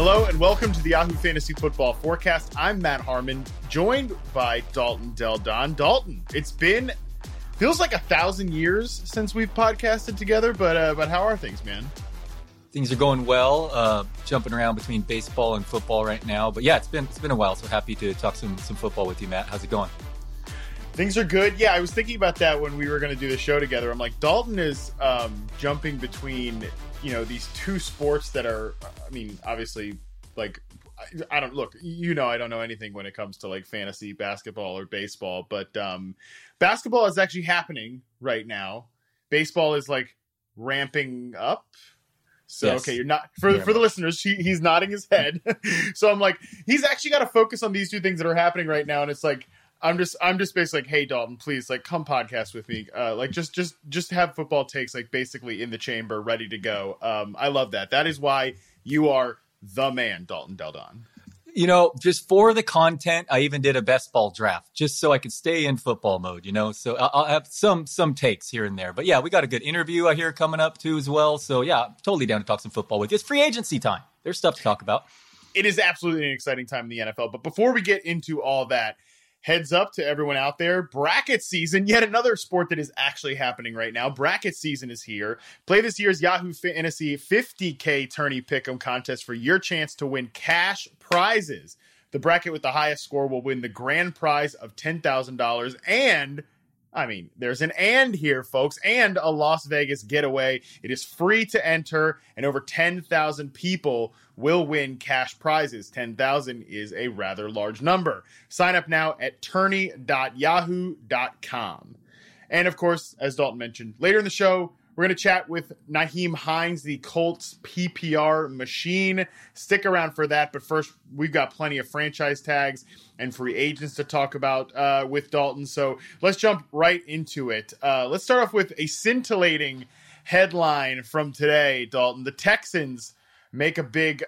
Hello and welcome to the Yahoo Fantasy Football Forecast. I'm Matt Harmon, joined by Dalton Del Don. Dalton, feels like 1,000 years since we've podcasted together, but how are things, man? Things are going well. Jumping around between baseball and football right now, but yeah, it's been a while. So happy to talk some football with you, Matt. How's it going? Things are good. Yeah, I was thinking about that when we were going to do the show together. I'm like, Dalton is jumping between these two sports that are, obviously, like, I don't know anything when it comes to like fantasy basketball or baseball, but basketball is actually happening right now. Baseball is like ramping up. So, yes. Okay, you're not for the listeners. He's nodding his head. So I'm like, he's actually got to focus on these two things that are happening right now. And it's like, I'm just basically like, hey Dalton, please, like, come podcast with me. Like just have football takes like basically in the chamber, ready to go. I love that. That is why you are the man, Dalton Del Don. Just for the content, I even did a best ball draft just so I could stay in football mode, So I'll have some takes here and there. But yeah, we got a good interview I hear coming up too as well. So yeah, I'm totally down to talk some football with you. It's free agency time. There's stuff to talk about. It is absolutely an exciting time in the NFL. But before we get into all that, heads up to everyone out there. Bracket season, yet another sport that is actually happening right now. Bracket season is here. Play this year's Yahoo Fantasy 50K Tourney Pick'em contest for your chance to win cash prizes. The bracket with the highest score will win the grand prize of $10,000 and there's an and here, folks, and a Las Vegas getaway. It is free to enter, and over 10,000 people will win cash prizes. 10,000 is a rather large number. Sign up now at tourney.yahoo.com. And, of course, as Dalton mentioned, later in the show, we're going to chat with Nyheim Hines, the Colts PPR machine. Stick around for that. But first, we've got plenty of franchise tags and free agents to talk about with Dalton. So let's jump right into it. Let's start off with a scintillating headline from today, Dalton. The Texans make a big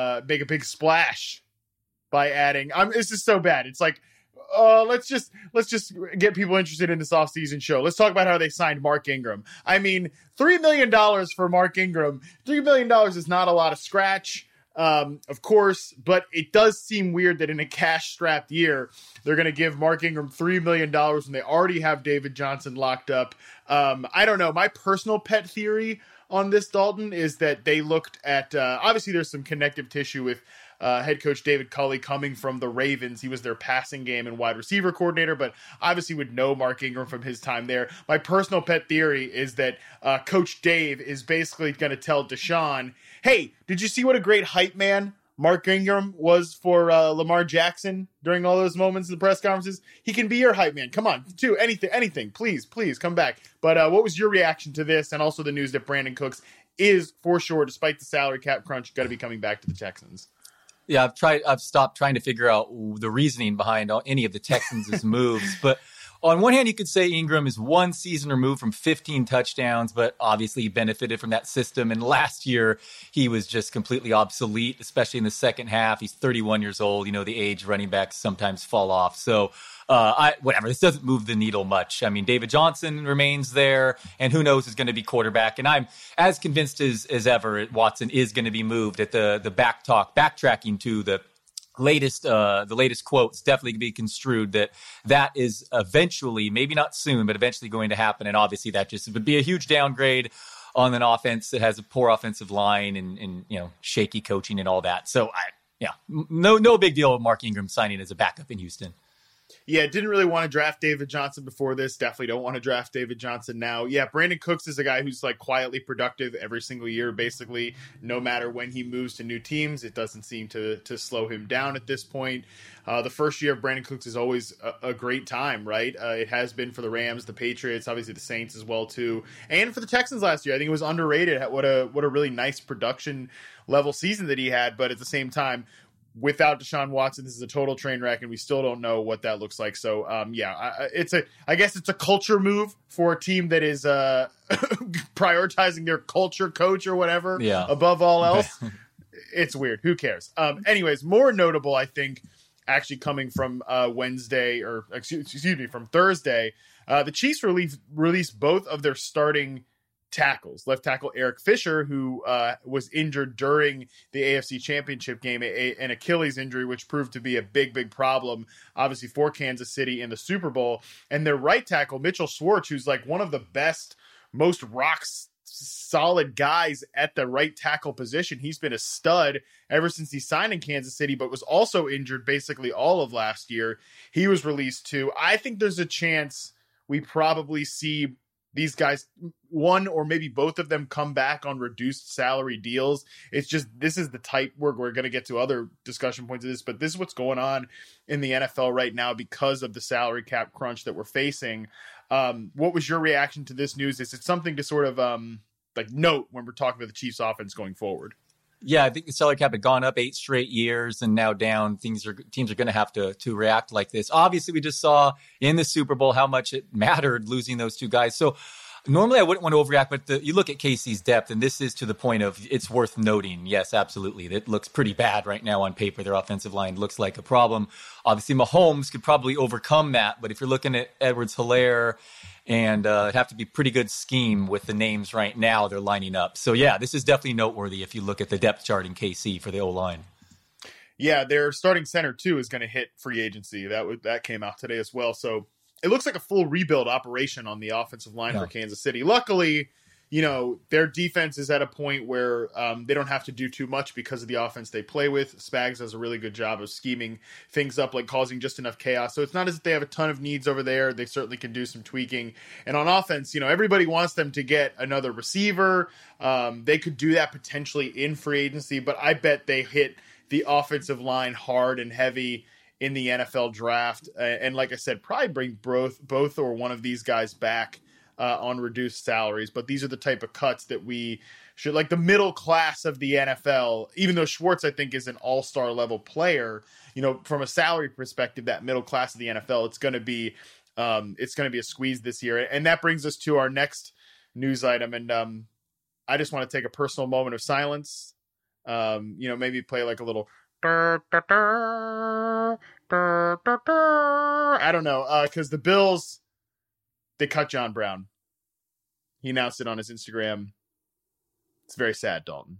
splash by adding. This is so bad. It's like, let's just get people interested in this offseason show. Let's talk about how they signed Mark Ingram. $3 million for Mark Ingram. $3 million is not a lot of scratch, of course, but it does seem weird that in a cash-strapped year, they're going to give Mark Ingram $3 million when they already have David Johnson locked up. I don't know. My personal pet theory on this, Dalton, is that they looked at, obviously there's some connective tissue with head coach David Culley coming from the Ravens. He was their passing game and wide receiver coordinator, but obviously would know Mark Ingram from his time there. My personal pet theory is that Coach Dave is basically going to tell Deshaun, hey, did you see what a great hype man Mark Ingram was for Lamar Jackson during all those moments in the press conferences? He can be your hype man. Come on, do anything. Please come back. But what was your reaction to this, and also the news that Brandon Cooks is, for sure, despite the salary cap crunch, going to be coming back to the Texans? Yeah, I've stopped trying to figure out the reasoning behind any of the Texans' moves. But on one hand, you could say Ingram is one season removed from 15 touchdowns, but obviously he benefited from that system. And last year, he was just completely obsolete, especially in the second half. He's 31 years old. The age running backs sometimes fall off. So whatever. This doesn't move the needle much. David Johnson remains there, and who knows who's going to be quarterback. And I'm as convinced as ever Watson is going to be moved. At the backtracking to the latest quotes definitely can be construed that is eventually, maybe not soon, but eventually going to happen. And obviously that just would be a huge downgrade on an offense that has a poor offensive line and shaky coaching and all that. So no big deal with Mark Ingram signing as a backup in Houston. Yeah, didn't really want to draft David Johnson before this. Definitely don't want to draft David Johnson now. Yeah, Brandon Cooks is a guy who's like quietly productive every single year, basically, no matter when he moves to new teams. It doesn't seem to slow him down at this point. The first year of Brandon Cooks is always a great time, right? It has been for the Rams, the Patriots, obviously the Saints as well, too. And for the Texans last year, I think it was underrated. What a really nice production level season that he had, but at the same time, without Deshaun Watson, this is a total train wreck, and we still don't know what that looks like. So, I guess it's a culture move for a team that is prioritizing their culture coach or whatever above all else. It's weird. Who cares? Anyways, more notable, I think, actually coming from from Thursday, the Chiefs released both of their starting tackles. Left tackle Eric Fisher, who was injured during the AFC Championship game, an Achilles injury, which proved to be a big problem, obviously, for Kansas City in the Super Bowl. And their right tackle, Mitchell Schwartz, who's like one of the best, most solid guys at the right tackle position. He's been a stud ever since he signed in Kansas City, but was also injured basically all of last year. He was released too. I think there's a chance we probably see these guys, one or maybe both of them, come back on reduced salary deals. It's just, this is the type we're going to get to other discussion points of this, but this is what's going on in the NFL right now because of the salary cap crunch that we're facing. What was your reaction to this news? Is it something to sort of note when we're talking about the Chiefs offense going forward? Yeah, I think the salary cap had gone up 8 straight years and now down. Teams are going to have to react like this. Obviously, we just saw in the Super Bowl how much it mattered losing those two guys. So normally I wouldn't want to overreact, but you look at KC's depth, and this is to the point of it's worth noting. Yes, absolutely. It looks pretty bad right now on paper. Their offensive line looks like a problem. Obviously, Mahomes could probably overcome that, but if you're looking at Edwards-Helaire, and it'd have to be pretty good scheme with the names right now they're lining up. So, yeah, this is definitely noteworthy if you look at the depth chart in KC for the O-line. Yeah, their starting center, too, is going to hit free agency. That came out today as well. So it looks like a full rebuild operation on the offensive line for Kansas City. Luckily, their defense is at a point where they don't have to do too much because of the offense they play with. Spags does a really good job of scheming things up, like causing just enough chaos. So it's not as if they have a ton of needs over there. They certainly can do some tweaking. And on offense, everybody wants them to get another receiver. They could do that potentially in free agency, but I bet they hit the offensive line hard and heavy in the NFL draft. And like I said, probably bring both or one of these guys back on reduced salaries. But these are the type of cuts that we should, like the middle class of the NFL, even though Schwartz, I think, is an all-star level player, from a salary perspective, that middle class of the NFL, it's going to be a squeeze this year. And that brings us to our next news item. And I just want to take a personal moment of silence. Maybe play like a little, I don't know, because the Bills, they cut John Brown. He announced it on his Instagram. It's very sad, Dalton.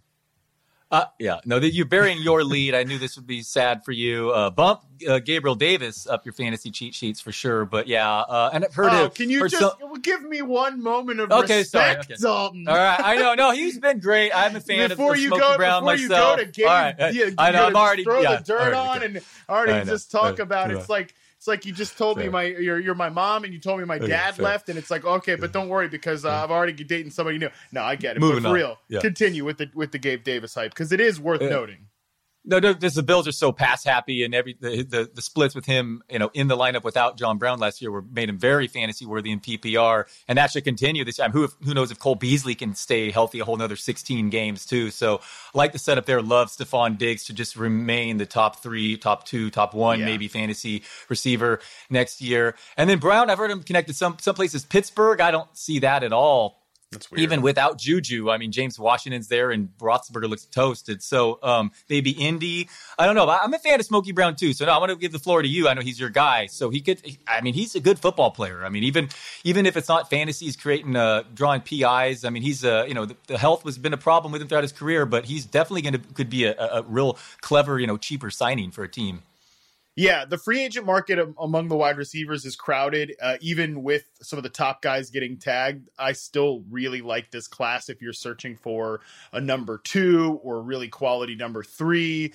Yeah. No, you're burying your lead. I knew this would be sad for you. Bump Gabriel Davis up your fantasy cheat sheets for sure. But yeah, and I've heard can you just give me one moment of respect, Dalton? All right. I know. No, he's been great. I'm a fan of Smokey Brown myself. You go to Gabe, I know. I'm already throw the dirt on and already just talk about it. It's like you just told me you're my mom and you told me my dad left, and it's like, okay, but don't worry because I've already dating somebody new. No, I get it. Moving but for real, continue with the Gabe Davis hype because it is worth noting. No, the Bills are so pass happy, and the splits with him, in the lineup without John Brown last year made him very fantasy worthy in PPR, and that should continue this time. Who knows if Cole Beasley can stay healthy a whole another 16 games too? So, I like the setup there. Love Stephon Diggs to just remain the top 3, top 2, top 1, maybe fantasy receiver next year. And then Brown, I've heard him connected some places. Pittsburgh, I don't see that at all. That's weird. Even without Juju, I mean, James Washington's there and Roethlisberger looks toasted. So maybe Indy. I don't know. I'm a fan of Smokey Brown too. So no, I want to give the floor to you. I know he's your guy. So he's a good football player. I mean, even if it's not fantasy, he's creating, drawing PIs. I mean, he's, the health has been a problem with him throughout his career, but he's definitely could be a real clever, cheaper signing for a team. Yeah, the free agent market among the wide receivers is crowded. Even with some of the top guys getting tagged, I still really like this class if you're searching for a number 2 or a really quality number 3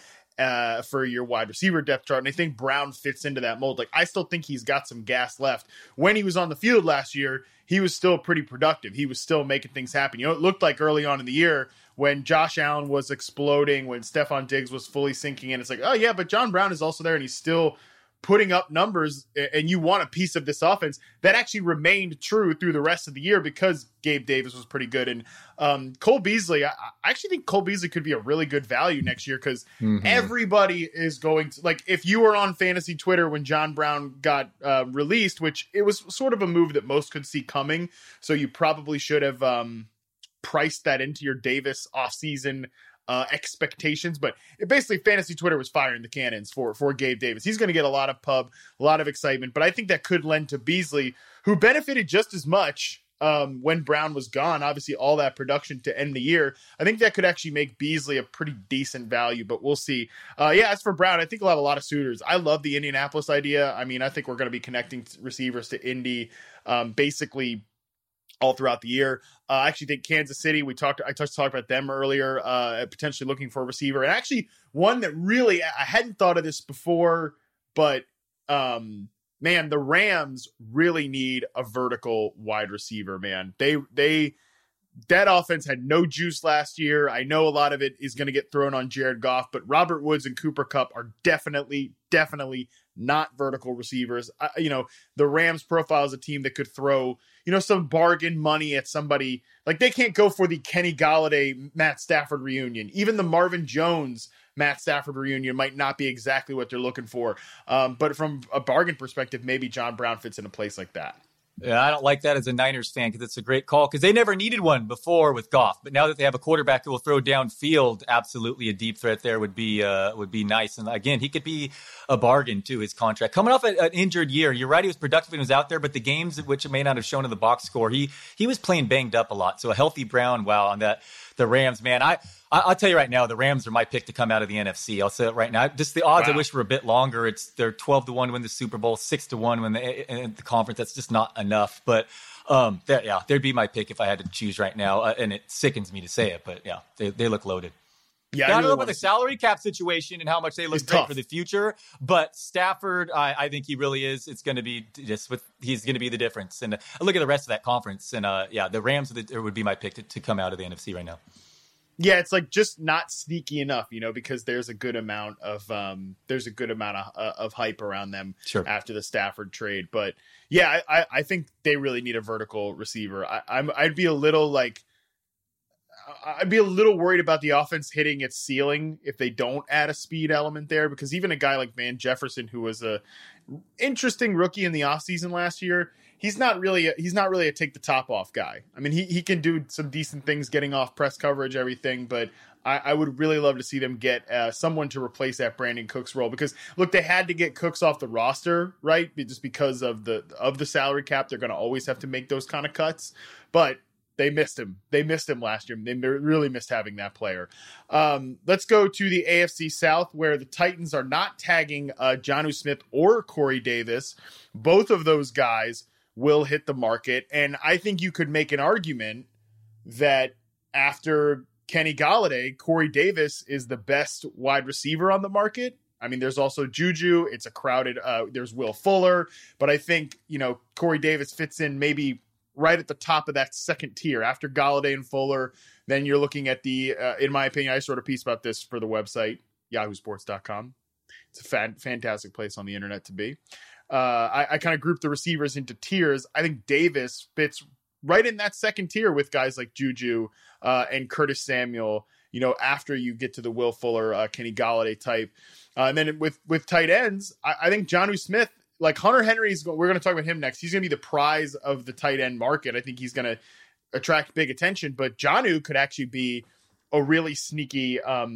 for your wide receiver depth chart. And I think Brown fits into that mold. Like, I still think he's got some gas left. When he was on the field last year, he was still pretty productive. He was still making things happen. It looked like early on in the year when Josh Allen was exploding, when Stephon Diggs was fully sinking in, it's like, oh yeah, but John Brown is also there and he's still putting up numbers, and you want a piece of this offense. That actually remained true through the rest of the year because Gabe Davis was pretty good. And Cole Beasley, I actually think Cole Beasley could be a really good value next year because everybody is going to, like, if you were on fantasy Twitter when John Brown got released, which it was sort of a move that most could see coming, so you probably should have priced that into your Davis offseason expectations, but basically fantasy Twitter was firing the cannons for Gabe Davis. He's going to get a lot of pub, a lot of excitement, but I think that could lend to Beasley, who benefited just as much when Brown was gone, obviously all that production to end the year. I think that could actually make Beasley a pretty decent value, but we'll see. As for Brown, I think he'll have a lot of suitors. I love the Indianapolis idea. I mean, I think we're going to be connecting receivers to Indy basically all throughout the year. I actually think Kansas City, I talked about them earlier, potentially looking for a receiver. And actually one that really, I hadn't thought of this before, but man, the Rams really need a vertical wide receiver, man. That offense had no juice last year. I know a lot of it is going to get thrown on Jared Goff, but Robert Woods and Cooper Kupp are definitely not vertical receivers. The Rams profile is a team that could throw, some bargain money at somebody. Like, they can't go for the Kenny Golladay, Matt Stafford reunion. Even the Marvin Jones, Matt Stafford reunion might not be exactly what they're looking for. But from a bargain perspective, maybe John Brown fits in a place like that. Yeah, I don't like that as a Niners fan because it's a great call because they never needed one before with Goff. But now that they have a quarterback who will throw downfield, absolutely a deep threat there would be nice. And again, he could be a bargain too, his contract. Coming off an injured year, you're right, he was productive when he was out there, but the games at which it may not have shown in the box score, he was playing banged up a lot. So a healthy Brown, wow, on that. The Rams, man, I'll tell you right now, the Rams are my pick to come out of the NFC. I'll say it right now. Just the odds, wow. I wish were a bit longer. They're 12-1 to win the Super Bowl, 6-1 win the conference. That's just not enough. But they'd be my pick if I had to choose right now. And it sickens me to say it, but yeah, they look loaded. Yeah, I don't know about the salary cap situation and how much they look great for the future, but Stafford, I think he really is. It's going to be he's going to be the difference. And look at the rest of that conference. And the Rams would be my pick to come out of the NFC right now. Yeah, it's like just not sneaky enough, because there's a good amount of hype around them after the Stafford trade. But yeah, I think they really need a vertical receiver. I'd be a little worried about the offense hitting its ceiling if they don't add a speed element there, because even a guy like Van Jefferson, who was a interesting rookie in the offseason last year, he's not really a take the top off guy. I mean, he can do some decent things getting off press coverage, everything, but I would really love to see them get someone to replace that Brandon Cooks role, because look, they had to get Cooks off the roster, right? Just because of the salary cap, they're going to always have to make those kind of cuts, but they missed him. They missed him last year. They really missed having that player. Let's go to the AFC South, where the Titans are not tagging Jonnu Smith or Corey Davis. Both of those guys will hit the market. And I think you could make an argument that after Kenny Golladay, Corey Davis is the best wide receiver on the market. I mean, there's also Juju. It's a crowded, there's Will Fuller, but I think, Corey Davis fits in maybe right at the top of that second tier after Golladay and Fuller. Then you're looking at in my opinion, I just wrote a piece about this for the website, yahoosports.com. It's a fantastic place on the internet to be. I kind of grouped the receivers into tiers. I think Davis fits right in that second tier with guys like Juju and Curtis Samuel, after you get to the Will Fuller, Kenny Golladay type. And then with tight ends, I think Jonnu Smith, like Hunter Henry's, we're going to talk about him next. He's going to be the prize of the tight end market. I think he's going to attract big attention, but Jonnu could actually be a really sneaky,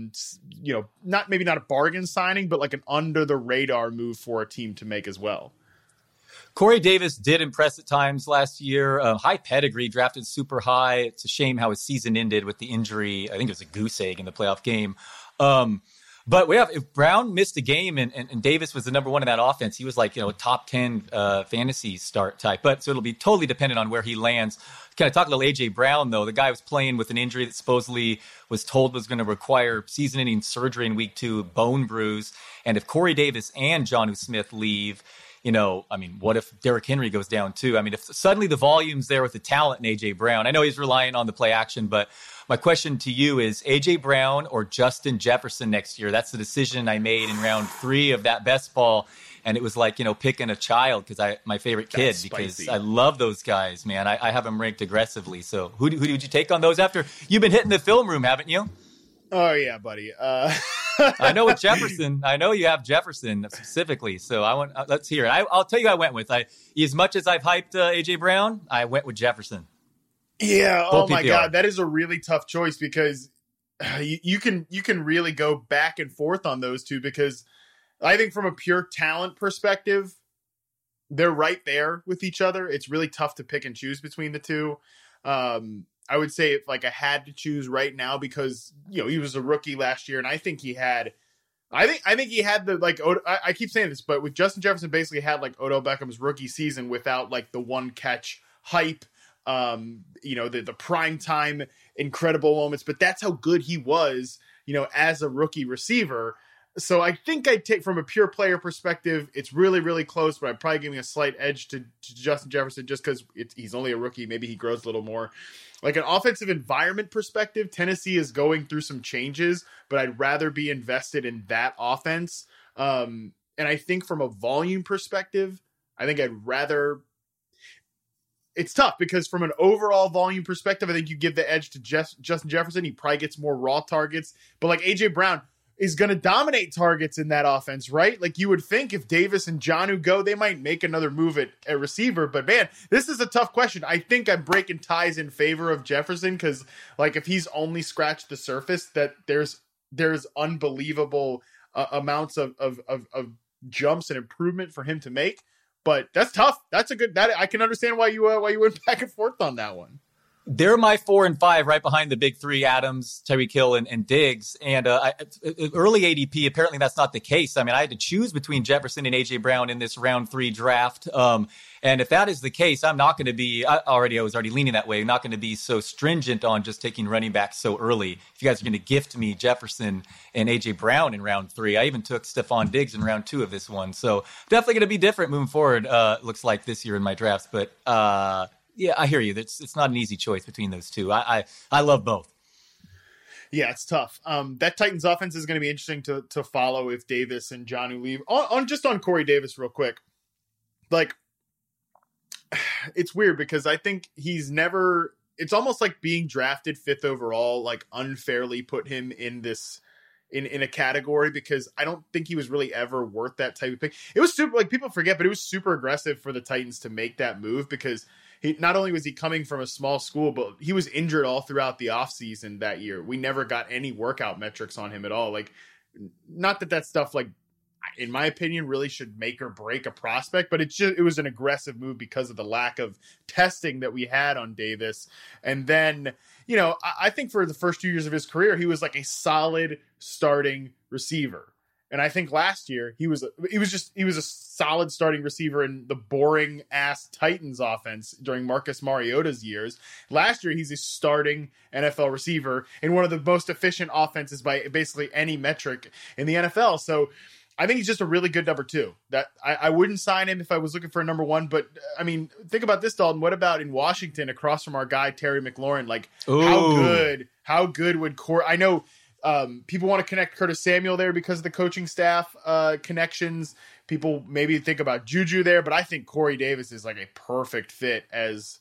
not a bargain signing, but like an under the radar move for a team to make as well. Corey Davis did impress at times last year. High pedigree, drafted super high. It's a shame how his season ended with the injury. I think it was a goose egg in the playoff game. But if Brown missed a game and Davis was the number one in that offense, he was like, a top 10 fantasy start type. So it'll be totally dependent on where he lands. Kind of talk a little A.J. Brown, though. The guy was playing with an injury that supposedly was told was going to require season-ending surgery in week 2, bone bruise. And if Corey Davis and Jonnu Smith leave, what if Derrick Henry goes down too? I mean, if suddenly the volume's there with the talent in A.J. Brown, I know he's relying on the play action, but my question to you is A.J. Brown or Justin Jefferson next year? That's the decision I made in round 3 of that best ball. And it was like, picking a child because my favorite kid, because I love those guys, man. I have them ranked aggressively. So who did you take on those after you've been hitting the film room, haven't you? Oh, yeah, buddy. I know with Jefferson. I know you have Jefferson specifically. So let's hear it. I'll tell you who I went with. As much as I've hyped A.J. Brown, I went with Jefferson. Yeah. Oh my God. That is a really tough choice because you can really go back and forth on those two, because I think from a pure talent perspective, they're right there with each other. It's really tough to pick and choose between the two. I would say if like I had to choose right now, because he was a rookie last year, and I think he had the like I keep saying this, but with Justin Jefferson basically had like Odell Beckham's rookie season without like the one catch hype, the prime time incredible moments, but that's how good he was, as a rookie receiver. So I think I'd take, from a pure player perspective, it's really, really close, but I'd probably give me a slight edge to Justin Jefferson just because he's only a rookie. Maybe he grows a little more. Like an offensive environment perspective, Tennessee is going through some changes, but I'd rather be invested in that offense. And I think from a volume perspective, I think I'd rather... It's tough because from an overall volume perspective, I think you give the edge to Justin Jefferson. He probably gets more raw targets, but like A.J. Brown is going to dominate targets in that offense, right? Like you would think if Davis and Jonnu go, they might make another move at receiver. But man, this is a tough question. I think I'm breaking ties in favor of Jefferson because like if he's only scratched the surface, that there's unbelievable amounts of jumps and improvement for him to make. But that's tough. That's a good, that I can understand why you went back and forth on that one. They're my 4 and 5 right behind the big three, Adams, Tyreek Hill, and Diggs. And early ADP, apparently that's not the case. I mean, I had to choose between Jefferson and A.J. Brown in this round 3 draft. And if that is the case, I'm not going to be, I was already leaning that way, not going to be so stringent on just taking running back so early. If you guys are going to gift me Jefferson and A.J. Brown in round 3, I even took Stephon Diggs in round 2 of this one. So definitely going to be different moving forward, looks like this year in my drafts. But yeah, I hear you. It's not an easy choice between those two. I love both. Yeah, it's tough. That Titans offense is going to be interesting to follow if Davis and Jonnu leave. On Corey Davis real quick. Like, it's weird because I think he's never... It's almost like being drafted 5th overall, like unfairly put him in this... In a category because I don't think he was really ever worth that type of pick. It was super, like people forget, but it was super aggressive for the Titans to make that move because he not only was he coming from a small school, but he was injured all throughout the offseason that year. We never got any workout metrics on him at all. Like, not that stuff, like, in my opinion, really should make or break a prospect, but it was an aggressive move because of the lack of testing that we had on Davis. And then, I think for the first 2 years of his career, he was like a solid starting receiver. And I think last year he was a solid starting receiver in the boring ass Titans offense during Marcus Mariota's years. Last year, he's a starting NFL receiver in one of the most efficient offenses by basically any metric in the NFL. So I think he's just a really good number 2. That I wouldn't sign him if I was looking for a number 1. But I mean, think about this, Dalton. What about in Washington across from our guy, Terry McLaurin? Like, ooh, how good would I know people want to connect Curtis Samuel there because of the coaching staff connections. People maybe think about Juju there, but I think Corey Davis is like a perfect fit as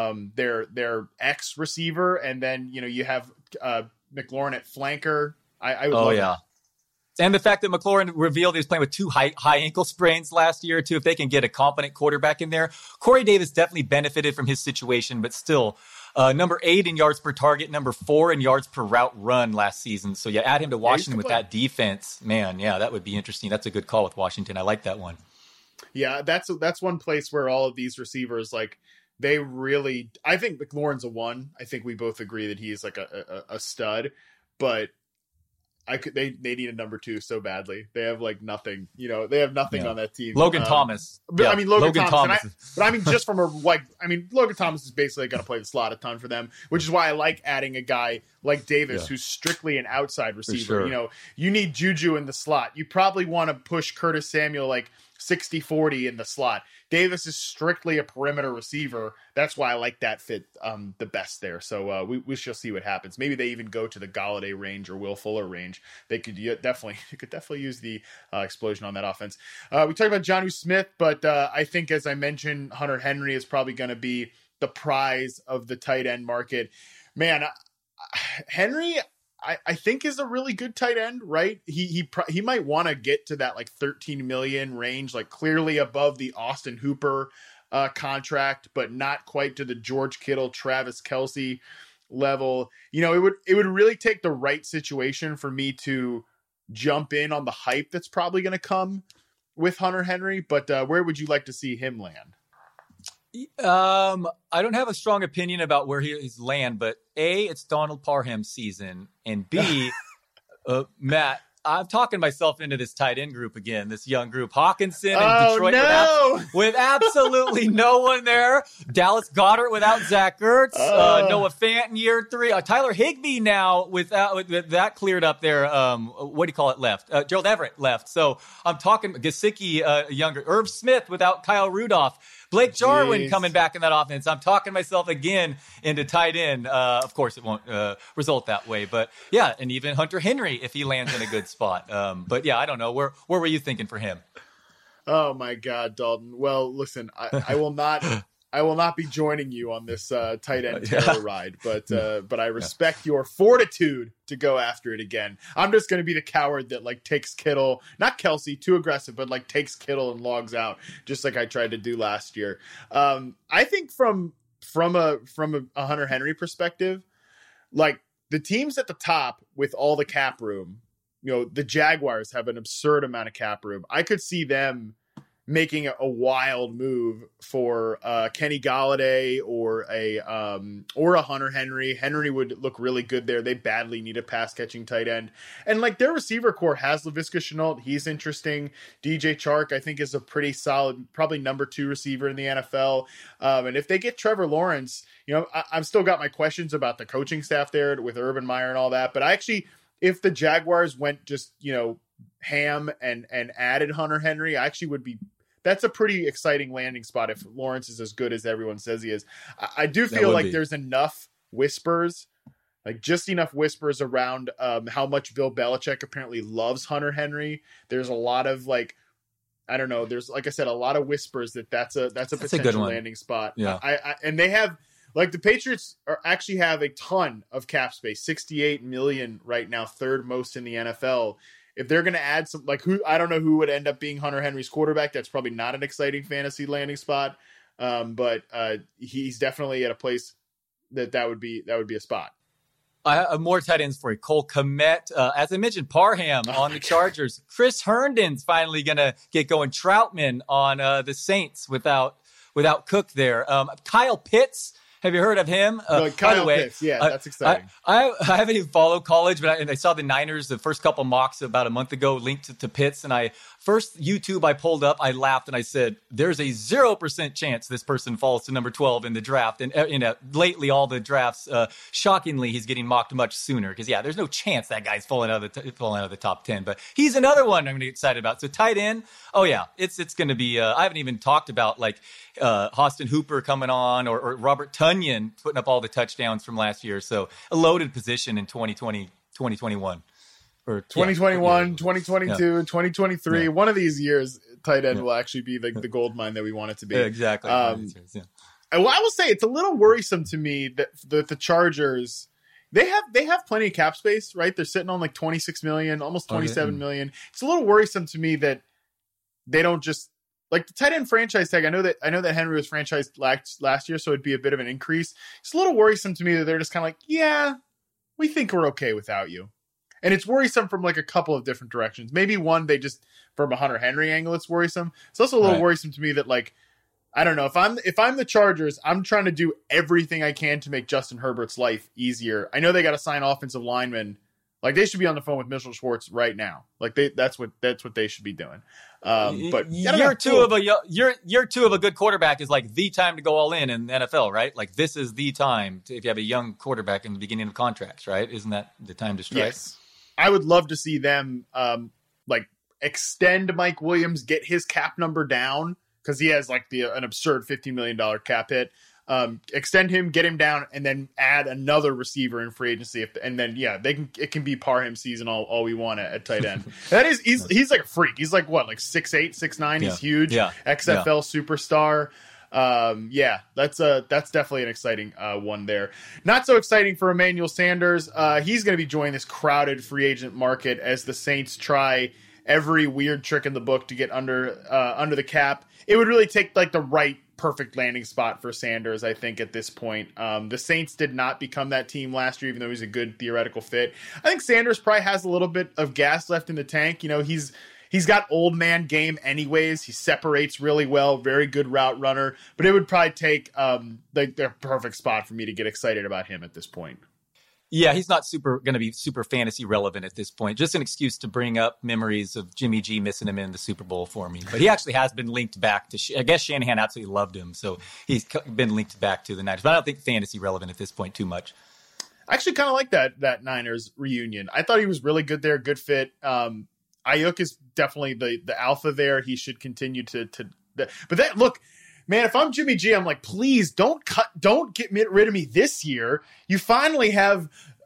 their ex receiver. And then, you have McLaurin at flanker. I would love that. And the fact that McLaurin revealed he was playing with 2 high ankle sprains last year, too, if they can get a competent quarterback in there. Corey Davis definitely benefited from his situation, but still, number 8 in yards per target, number 4 in yards per route run last season. So, add him to Washington with that defense. Man, that would be interesting. That's a good call with Washington. I like that one. Yeah, that's one place where all of these receivers, like, they really... I think McLaurin's a 1. I think we both agree that he's like a stud, but... They need a number 2 so badly. They have like nothing, they have nothing on that team. Logan Thomas. But I mean, Logan Thomas. But I mean, just from Logan Thomas is basically going to play the slot a ton for them, which is why I like adding a guy like Davis, who's strictly an outside receiver. Sure. You need Juju in the slot. You probably want to push Curtis Samuel like 60-40 in the slot. Davis is strictly a perimeter receiver. That's why I like that fit the best there. So we shall see what happens. Maybe they even go to the Galladay range or Will Fuller range. They could definitely use the explosion on that offense. We talked about Jonnu Smith, but I think, as I mentioned, Hunter Henry is probably going to be the prize of the tight end market. Man, Henry... I think is a really good tight end, right? He might want to get to that like 13 million range, like clearly above the Austin Hooper contract, but not quite to the George Kittle, Travis Kelce level. It would really take the right situation for me to jump in on the hype that's probably going to come with Hunter Henry, but where would you like to see him land? I don't have a strong opinion about where he's land, but A, it's Donald Parham season, and B, Matt, I'm talking myself into this tight end group again, this young group. Hawkinson in Detroit with absolutely no one there. Dallas Goedert without Zach Ertz. Noah Fant in year 3. Tyler Higbee now with that cleared up there. What do you call it left? Gerald Everett left. So I'm talking Gesicki, younger. Irv Smith without Kyle Rudolph. Blake Jarwin coming back in that offense. I'm talking myself again into tight end. Of course, it won't result that way. But, yeah, and even Hunter Henry if he lands in a good spot. But, yeah, I don't know. Where were you thinking for him? Oh, my God, Dalton. Well, listen, I will not be joining you on this tight end terror ride, but I respect your fortitude to go after it again. I'm just going to be the coward that like takes Kittle, not Kelsey, too aggressive, but like takes Kittle and logs out, just like I tried to do last year. I think from a Hunter Henry perspective, like the teams at the top with all the cap room, the Jaguars have an absurd amount of cap room. I could see them making a wild move for Kenny Golladay or a Hunter Henry. Henry would look really good there. They badly need a pass catching tight end. And like their receiver core has Laviska Shenault. He's interesting. DJ Chark, I think, is a pretty solid, probably number 2 receiver in the NFL. And if they get Trevor Lawrence, I've still got my questions about the coaching staff there with Urban Meyer and all that. But I actually, if the Jaguars went just, ham and added Hunter Henry, I actually would be. That's a pretty exciting landing spot if Lawrence is as good as everyone says he is. I do feel like there's enough whispers, like just enough whispers around how much Bill Belichick apparently loves Hunter Henry. There's a lot of like, I don't know. There's, like I said, a lot of whispers that's a potential landing spot. Yeah. And they have, like, the Patriots actually have a ton of cap space, $68 million right now, third most in the NFL. If they're going to add some, like, I don't know who would end up being Hunter Henry's quarterback. That's probably not an exciting fantasy landing spot. But he's definitely at a place that would be a spot. I have more tight ends for you. Cole Kmet, as I mentioned, Parham on the Chargers. Chris Herndon's finally going to get going. Troutman on the Saints without Cook there. Kyle Pitts. Have you heard of him? By the way, Pitts. Yeah, that's exciting. I haven't even followed college, but I saw the Niners, the first couple mocks about a month ago linked to Pitts. And first YouTube I pulled up, I laughed and I said, there's a 0% chance this person falls to number 12 in the draft. And lately all the drafts, shockingly, he's getting mocked much sooner. Because, there's no chance that guy's falling out of the top 10. But he's another one I'm going to get excited about. So tight end, it's going to be, I haven't even talked about like Austin Hooper coming on or Robert Tonyan putting up all the touchdowns from last year. So a loaded position in 2020, 2021. Or 2021, 2022, and 2023. One of these years, tight end will actually be the gold mine that we want it to be. Yeah, exactly. I will say it's a little worrisome to me that the Chargers, they have plenty of cap space, right? They're sitting on like 26 million, almost 27 million. It's a little worrisome to me that they don't just, like, the tight end franchise tag. I know that Henry was franchised last year, so it'd be a bit of an increase. It's a little worrisome to me that they're just kind of like, yeah, we think we're okay without you. And it's worrisome from like a couple of different directions. Maybe one, they just, from a Hunter Henry angle, it's worrisome. It's also a little worrisome to me that, like, I don't know, if I'm the Chargers, I'm trying to do everything I can to make Justin Herbert's life easier. I know they got to sign offensive linemen. Like, they should be on the phone with Mitchell Schwartz right now. Like, that's what they should be doing. But year two of a good quarterback is like the time to go all in the NFL, right? Like, this is the time if you have a young quarterback in the beginning of contracts, right? Isn't that the time to strike? Yes. I would love to see them like extend Mike Williams, get his cap number down because he has like an absurd $15 million cap hit. Extend him, get him down, and then add another receiver in free agency. It can be Parham season all we want at tight end. He's like a freak. He's like what, like 6'8", 6'9". He's huge. XFL superstar. That's definitely an exciting one there. Not so exciting for Emmanuel Sanders. He's going to be joining this crowded free agent market as the Saints try every weird trick in the book to get under the cap. It would really take like the right perfect landing spot for Sanders, I think, at this point. The Saints did not become that team last year, even though he's a good theoretical fit. I think Sanders probably has a little bit of gas left in the tank. he's got old man game anyways. He separates really well, very good route runner. But it would probably take the perfect spot for me to get excited about him at this point. Yeah, he's not going to be super fantasy relevant at this point. Just an excuse to bring up memories of Jimmy G missing him in the Super Bowl for me. But he actually has been linked back to, I guess Shanahan absolutely loved him. So he's been linked back to the Niners. But I don't think fantasy relevant at this point too much. I actually kind of like that Niners reunion. I thought he was really good there, good fit. Ayuk is definitely the alpha there. He should continue to but that, look, man, if I'm Jimmy G, I'm like, please don't get rid of me this year. You finally have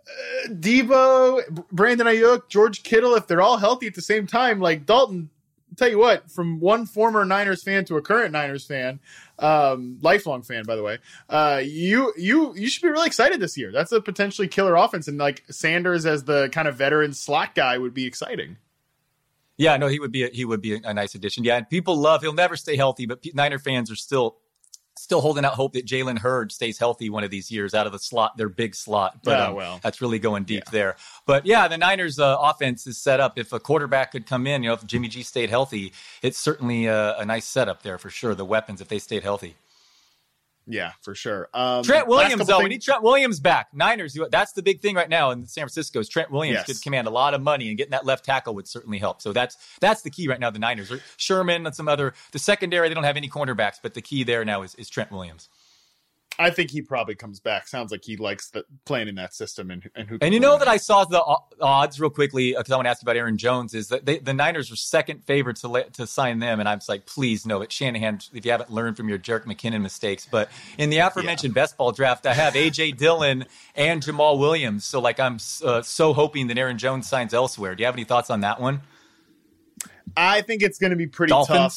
Debo, Brandon Ayuk, George Kittle. If they're all healthy at the same time, like Dalton, I'll tell you what, from one former Niners fan to a current Niners fan, lifelong fan, by the way, you should be really excited this year. That's a potentially killer offense. And like Sanders as the kind of veteran slot guy would be exciting. Yeah, no, he would be a nice addition. Yeah, and he'll never stay healthy, but Niner fans are still holding out hope that Jalen Hurd stays healthy one of these years out of the slot, their big slot. But that's really going deep there. But yeah, the Niners offense is set up. If a quarterback could come in, if Jimmy G stayed healthy, it's certainly a nice setup there for sure. The weapons, if they stayed healthy. Yeah, for sure. Trent Williams, though, we need Trent Williams back. Niners, that's the big thing right now in San Francisco is Trent Williams could command a lot of money, and getting that left tackle would certainly help. So that's the key right now, the Niners. Sherman and the secondary, they don't have any cornerbacks, but the key there now is Trent Williams. I think he probably comes back. Sounds like he likes playing in that system. And you know that I saw the odds real quickly because I want to ask you about Aaron Jones. Is that the Niners were second favorite to sign them, and I'm just like, please no. But Shanahan, if you haven't learned from your Jerick McKinnon mistakes, but in the aforementioned best ball draft, I have AJ Dillon and Jamal Williams. So like I'm so hoping that Aaron Jones signs elsewhere. Do you have any thoughts on that one? I think it's going to be pretty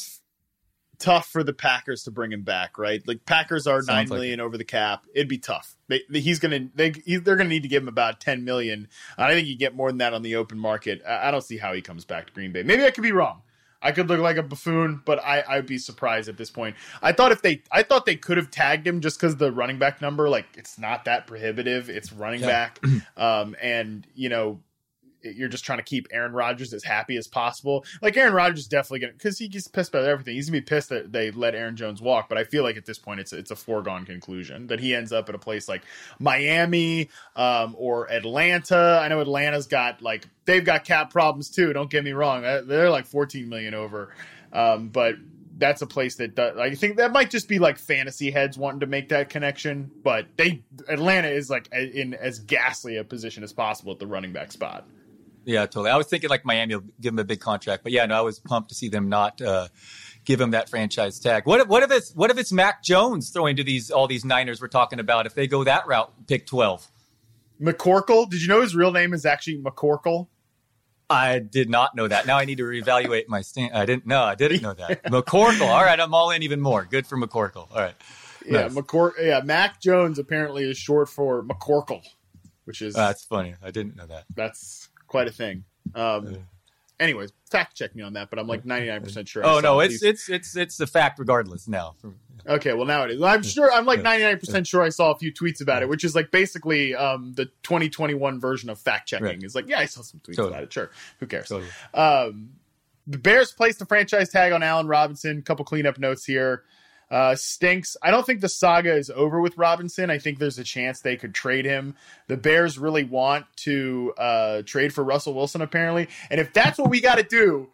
tough for the Packers to bring him back, right? Like Packers are $9 million over the cap. It'd be tough. They're going to need to give him about $10 million. I think you get more than that on the open market. I don't see how he comes back to Green Bay. Maybe I could be wrong. I could look like a buffoon, but I'd be surprised at this point. I thought they could have tagged him just because the running back number, like it's not that prohibitive. It's running back. And you're just trying to keep Aaron Rodgers as happy as possible. Like Aaron Rodgers is definitely going to, because he gets pissed about everything. He's going to be pissed that they let Aaron Jones walk. But I feel like at this point, it's a foregone conclusion that he ends up at a place like Miami or Atlanta. I know Atlanta's got they've got cap problems too. Don't get me wrong. They're like 14 million over. But that's a place that I think that might just be like fantasy heads wanting to make that connection. But Atlanta is like in as ghastly a position as possible at the running back spot. Yeah, totally. I was thinking like Miami will give him a big contract, but yeah, no, I was pumped to see them not give him that franchise tag. What if it's Mac Jones throwing to all these Niners we're talking about? If they go that route, pick 12. McCorkle. Did you know his real name is actually McCorkle? I did not know that. Now I need to reevaluate my stand. I didn't know that. McCorkle. All right, I'm all in even more. Good for McCorkle. All right. Yeah, nice. Mac Jones apparently is short for McCorkle, which is that's funny. I didn't know that. That's quite a thing. Anyways, fact check me on that, but I'm like 99% sure. Oh no, it's the fact regardless now. Okay, well now it is. I'm like 99% sure I saw a few tweets about it, which is like basically the 2021 version of fact checking. Right. It's like, yeah, I saw some tweets about it. Sure, who cares? Totally. The Bears placed the franchise tag on Allen Robinson. Couple cleanup notes here. Stinks. I don't think the saga is over with Robinson. I think there's a chance they could trade him. The Bears really want to trade for Russell Wilson, apparently. And if that's what we got to do,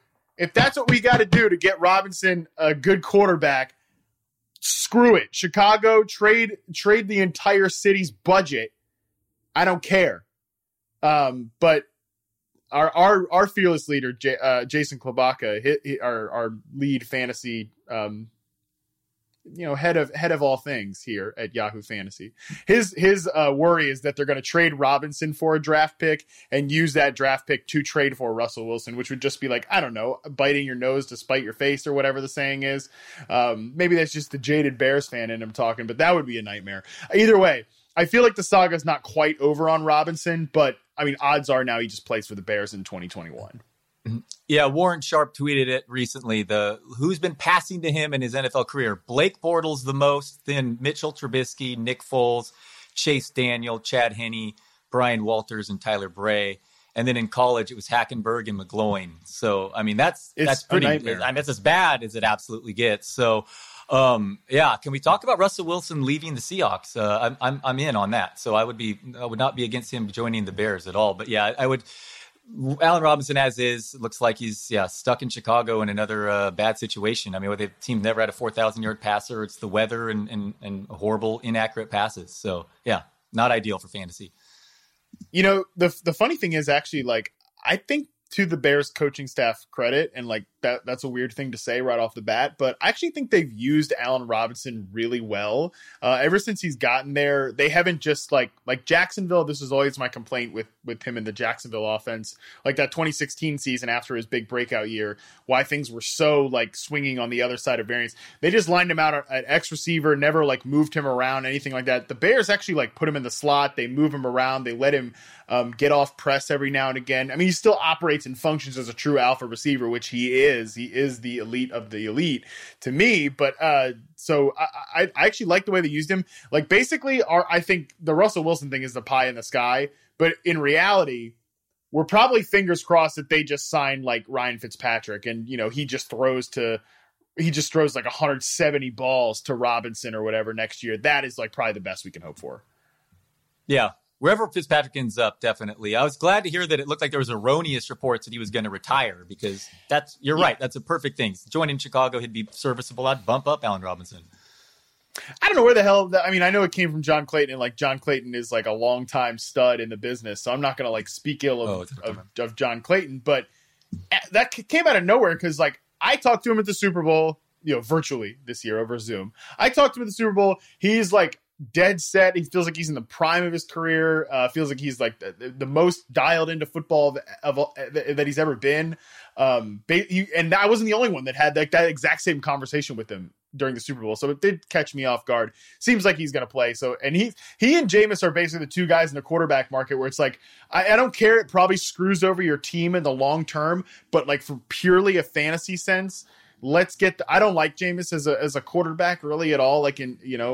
to get Robinson a good quarterback, screw it. Chicago, trade the entire city's budget. I don't care. But our fearless leader, Jason Klobaka, our lead fantasy head of all things here at Yahoo Fantasy. His worry is that they're going to trade Robinson for a draft pick and use that draft pick to trade for Russell Wilson, which would just be like, I don't know, biting your nose to spite your face or whatever the saying is. Maybe that's just the jaded Bears fan in him talking, but that would be a nightmare. Either way, I feel like the saga is not quite over on Robinson, but I mean, odds are now he just plays for the Bears in 2021. Yeah, Warren Sharp tweeted it recently. Who's been passing to him in his NFL career? Blake Bortles the most, then Mitchell Trubisky, Nick Foles, Chase Daniel, Chad Henne, Brian Walters, and Tyler Bray. And then in college, it was Hackenberg and McGloin. So, I mean, that's pretty, I mean, that's as bad as it absolutely gets. So, yeah, can we talk about Russell Wilson leaving the Seahawks? I'm in on that. So I would not be against him joining the Bears at all. But yeah, I would. Allen Robinson as is, looks like he's stuck in Chicago in another bad situation. I mean, the team never had a 4,000-yard passer. It's the weather and horrible, inaccurate passes. So yeah, not ideal for fantasy. You know, the funny thing is actually, like, I think to the Bears coaching staff credit, and like that's a weird thing to say right off the bat, but I actually think they've used Allen Robinson really well. Ever since he's gotten there, they haven't just like Jacksonville. This is always my complaint with him in the Jacksonville offense, like that 2016 season after his big breakout year, why things were so like swinging on the other side of variance. They just lined him out at X receiver, never like moved him around, anything like that. The Bears actually like put him in the slot. They move him around. They let him get off press every now and again. I mean, he still operates and functions as a true alpha receiver, which he is. He is the elite of the elite to me. But so I actually like the way they used him. Like basically, I think the Russell Wilson thing is the pie in the sky. But in reality, we're probably fingers crossed that they just signed like Ryan Fitzpatrick, and you know he just throws like 170 balls to Robinson or whatever next year. That is like probably the best we can hope for. Yeah. Wherever Fitzpatrick ends up, definitely. I was glad to hear that it looked like there was erroneous reports that he was going to retire, because you're right. That's a perfect thing. Joining Chicago, he'd be serviceable. I'd bump up Allen Robinson. I don't know where the hell. I mean, I know it came from John Clayton, and like John Clayton is like a longtime stud in the business, so I'm not going to like speak ill of John Clayton, but that came out of nowhere because like I talked to him at the Super Bowl, you know, virtually this year over Zoom. I talked to him at the Super Bowl. He's like dead set. He feels like he's in the prime of his career. Feels like he's like the most dialed into football that he's ever been. And I wasn't the only one that had that exact same conversation with him during the Super Bowl. So it did catch me off guard. Seems like he's going to play. So, and he and Jameis are basically the two guys in the quarterback market where it's like, I don't care. It probably screws over your team in the long term, but like for purely a fantasy sense, let's get. I don't like Jameis as a quarterback really at all. Like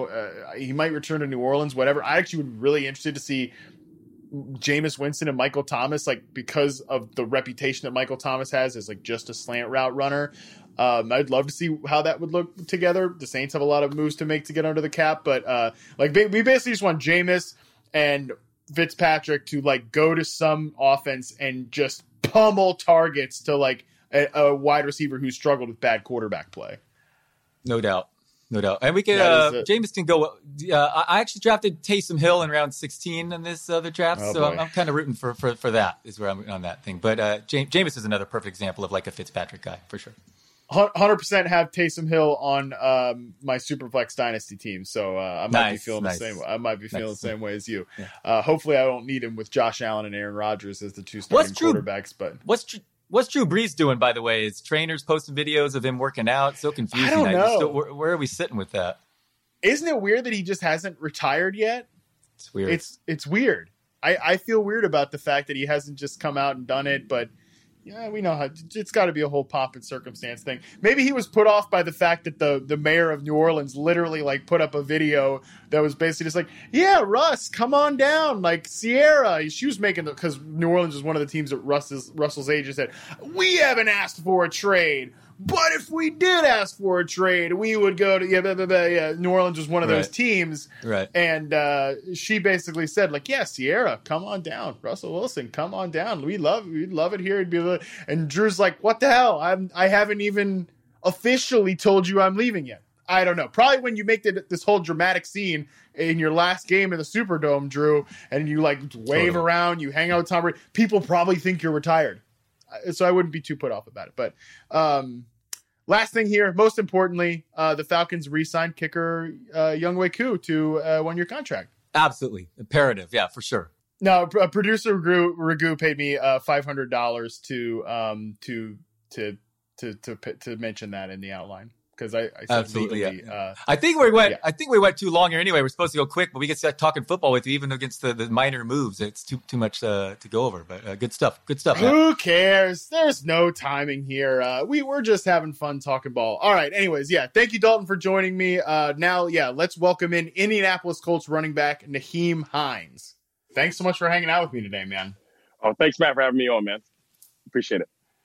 he might return to New Orleans, whatever. I actually would be really interested to see Jameis Winston and Michael Thomas, like because of the reputation that Michael Thomas has as like just a slant route runner. I'd love to see how that would look together. The Saints have a lot of moves to make to get under the cap, but like we basically just want Jameis and Fitzpatrick to like go to some offense and just pummel targets to like a wide receiver who struggled with bad quarterback play. No doubt. And we can, Jameis can go. I actually drafted Taysom Hill in round 16 in this other draft. So I'm kind of rooting for that is where I'm on that thing. But Jameis is another perfect example of like a Fitzpatrick guy for sure. 100% have Taysom Hill on my Superflex Dynasty team. So I might be feeling the same way. I might be feeling the same way as you. Yeah. Hopefully I don't need him with Josh Allen and Aaron Rodgers as the two starting quarterbacks. But What's Drew Brees doing, by the way? Is trainers posting videos of him working out? So confusing. I don't know. Where are we sitting with that? Isn't it weird that he just hasn't retired yet? It's weird. It's weird. I feel weird about the fact that he hasn't just come out and done it, but yeah, we know how it's got to be a whole pomp and circumstance thing. Maybe he was put off by the fact that the mayor of New Orleans literally like put up a video that was basically just like, yeah, Russ, come on down. Like Sierra, she was making because New Orleans is one of the teams that Russell's agent said, we haven't asked for a trade. But if we did ask for a trade, we would go to New Orleans was one of those teams, right? And she basically said, like, yeah, Sierra, come on down, Russell Wilson, come on down. We'd love it here. And Drew's like, what the hell? I haven't even officially told you I'm leaving yet. I don't know. Probably when you make this whole dramatic scene in your last game in the Superdome, Drew, and you like wave around, you hang out with Tom Brady, people probably think you're retired. So I wouldn't be too put off about it. But last thing here, most importantly, the Falcons re-signed kicker Younghoe Koo to a 1-year contract. Absolutely. Imperative. Yeah, for sure. No, producer Ragu paid me $500 to mention that in the outline. Because I absolutely, yeah. I think we went. Yeah. I think we went too long here. Anyway, we're supposed to go quick, but we get to talking football with you, even against the minor moves. It's too much to go over. But good stuff. Good stuff. Who cares? There's no timing here. We're just having fun talking ball. All right. Anyways, yeah. Thank you, Dalton, for joining me. Now, let's welcome in Indianapolis Colts running back Nyheim Hines. Thanks so much for hanging out with me today, man. Oh, thanks, Matt, for having me on, man. Appreciate it.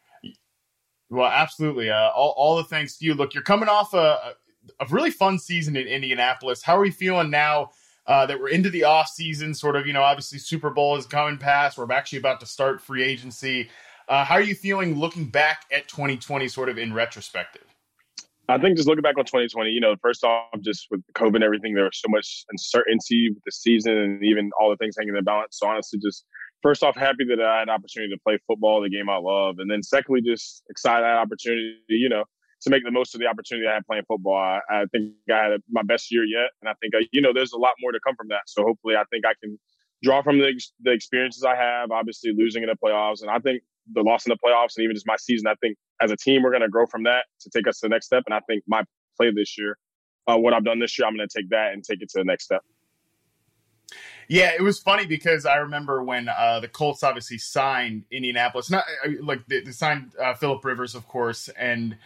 Well, absolutely. All the thanks to you. Look, you're coming off a really fun season in Indianapolis. How are you feeling now that we're into the off season? Sort of, obviously Super Bowl is coming past. We're actually about to start free agency. How are you feeling looking back at 2020, sort of in retrospective? I think just looking back on 2020, first off, just with COVID and everything, there was so much uncertainty with the season and even all the things hanging in the balance. So honestly, just first off, happy that I had an opportunity to play football, the game I love. And then secondly, just excited I had an opportunity, to make the most of the opportunity I had playing football. I think I had my best year yet. And I think, there's a lot more to come from that. So hopefully I think I can draw from the experiences I have, obviously losing in the playoffs. And I think the loss in the playoffs and even just my season, I think as a team, we're going to grow from that to take us to the next step. And I think my play this year, what I've done this year, I'm going to take that and take it to the next step. Yeah, it was funny because I remember when the Colts obviously signed Indianapolis, they signed Phillip Rivers, of course. And,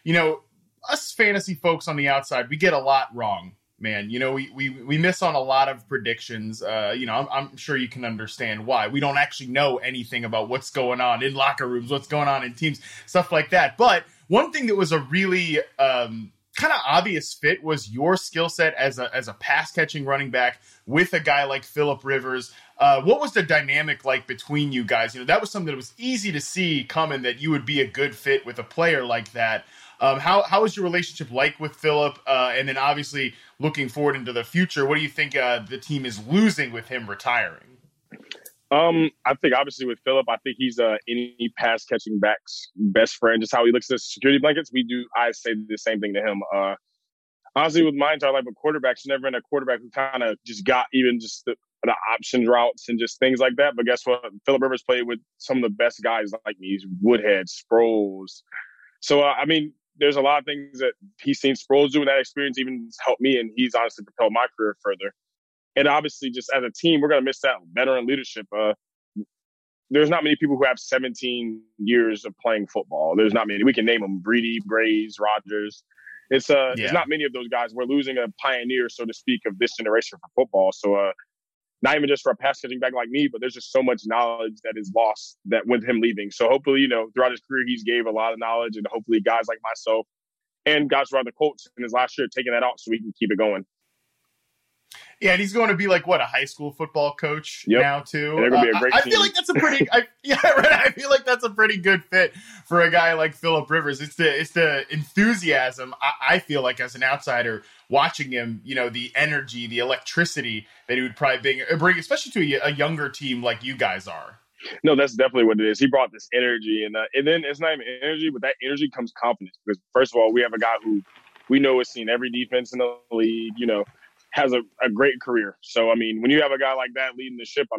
us fantasy folks on the outside, we get a lot wrong, man. We miss on a lot of predictions. I'm sure you can understand why. We don't actually know anything about what's going on in locker rooms, what's going on in teams, stuff like that. But one thing that was a really kind of obvious fit was your skill set as a pass catching running back with a guy like Phillip Rivers. What was the dynamic like between you guys? That was something that was easy to see coming, that you would be a good fit with a player like that. How was your relationship like with Phillip? And then obviously looking forward into the future, what do you think the team is losing with him retiring? I think obviously with Phillip, I think he's any pass catching back's best friend. Just how he looks at security blankets. I say the same thing to him. Honestly, with my entire life with quarterbacks, never been a quarterback who kind of just got even just the option routes and just things like that. But guess what? Phillip Rivers played with some of the best guys like me. He's Woodhead, Sproles. So, there's a lot of things that he's seen Sproles do, and that experience even helped me, and he's honestly propelled my career further. And obviously, just as a team, we're going to miss that veteran leadership. There's not many people who have 17 years of playing football. There's not many. We can name them: Breedy, Braze, Rogers. It's not many of those guys. We're losing a pioneer, so to speak, of this generation for football. So not even just for a pass catching back like me, but there's just so much knowledge that is lost that with him leaving. So hopefully, throughout his career, he's gave a lot of knowledge, and hopefully guys like myself and guys around the Colts in his last year taking that out so we can keep it going. Yeah, and he's going to be like a high school football coach now too. And they're going to be a great team. I feel like that's a pretty, I feel like that's a pretty good fit for a guy like Phillip Rivers. It's the enthusiasm. I feel like as an outsider watching him, the energy, the electricity that he would probably bring, especially to a younger team like you guys are. No, that's definitely what it is. He brought this energy, and then it's not even energy, but that energy comes confidence. Because first of all, we have a guy who we know has seen every defense in the league. Has a great career. So, when you have a guy like that leading the ship,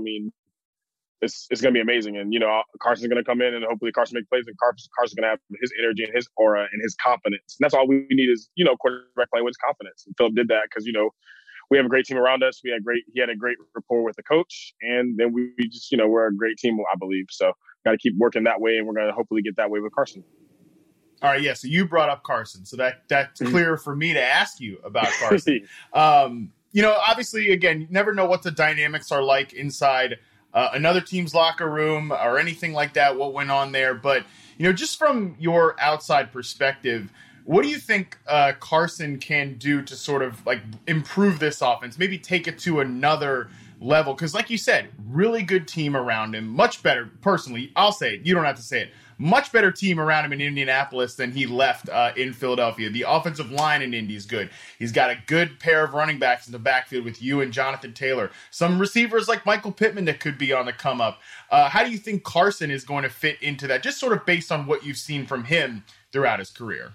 it's going to be amazing. And, Carson's going to come in and hopefully Carson make plays, and Carson's going to have his energy and his aura and his confidence. And that's all we need is, quarterback playing with his confidence. And Phillip did that because, we have a great team around us. He had a great rapport with the coach. And then we just, we're a great team, I believe. So got to keep working that way. And we're going to hopefully get that way with Carson. All right, yeah. So you brought up Carson, so that's clear for me to ask you about Carson. Obviously, again, you never know what the dynamics are like inside another team's locker room or anything like that. What went on there, but just from your outside perspective, what do you think Carson can do to sort of improve this offense? Maybe take it to another level, because like you said, really good team around him. Much better, personally. I'll say it. You don't have to say it. Much better team around him in Indianapolis than he left in Philadelphia. The offensive line in Indy is good. He's got a good pair of running backs in the backfield with you and Jonathan Taylor. Some receivers like Michael Pittman that could be on the come up. How do you think Carson is going to fit into that, just sort of based on what you've seen from him throughout his career?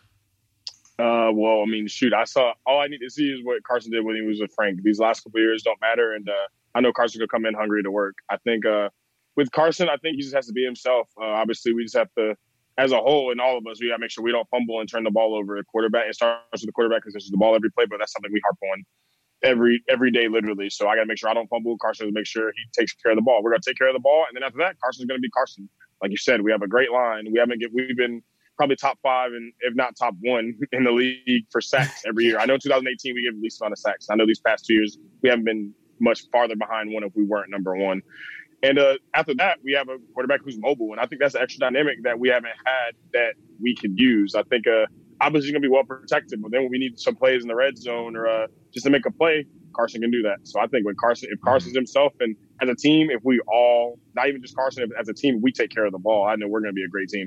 I saw all I need to see is what Carson did when he was with Frank. These last couple of years don't matter, and I know Carson will come in hungry to work. I think with Carson, I think he just has to be himself. Obviously, we just have to, as a whole, and all of us, we got to make sure we don't fumble and turn the ball over. The quarterback, it starts with the quarterback because this is the ball every play, but that's something we harp on every day, literally. So I got to make sure I don't fumble. Carson will make sure he takes care of the ball. We're going to take care of the ball, and then after that, Carson's going to be Carson. Like you said, we have a great line. We've been probably top 5, and if not top 1 in the league for sacks every year. I know 2018 we gave the least amount of sacks. I know these past 2 years we haven't been much farther behind one if we weren't number 1. And after that, we have a quarterback who's mobile. And I think that's an extra dynamic that we haven't had that we could use. I think obviously going to be well protected, but then when we need some plays in the red zone or just to make a play, Carson can do that. So I think if Carson's himself and as a team, if we all, not even just Carson, if as a team, we take care of the ball, I know we're going to be a great team.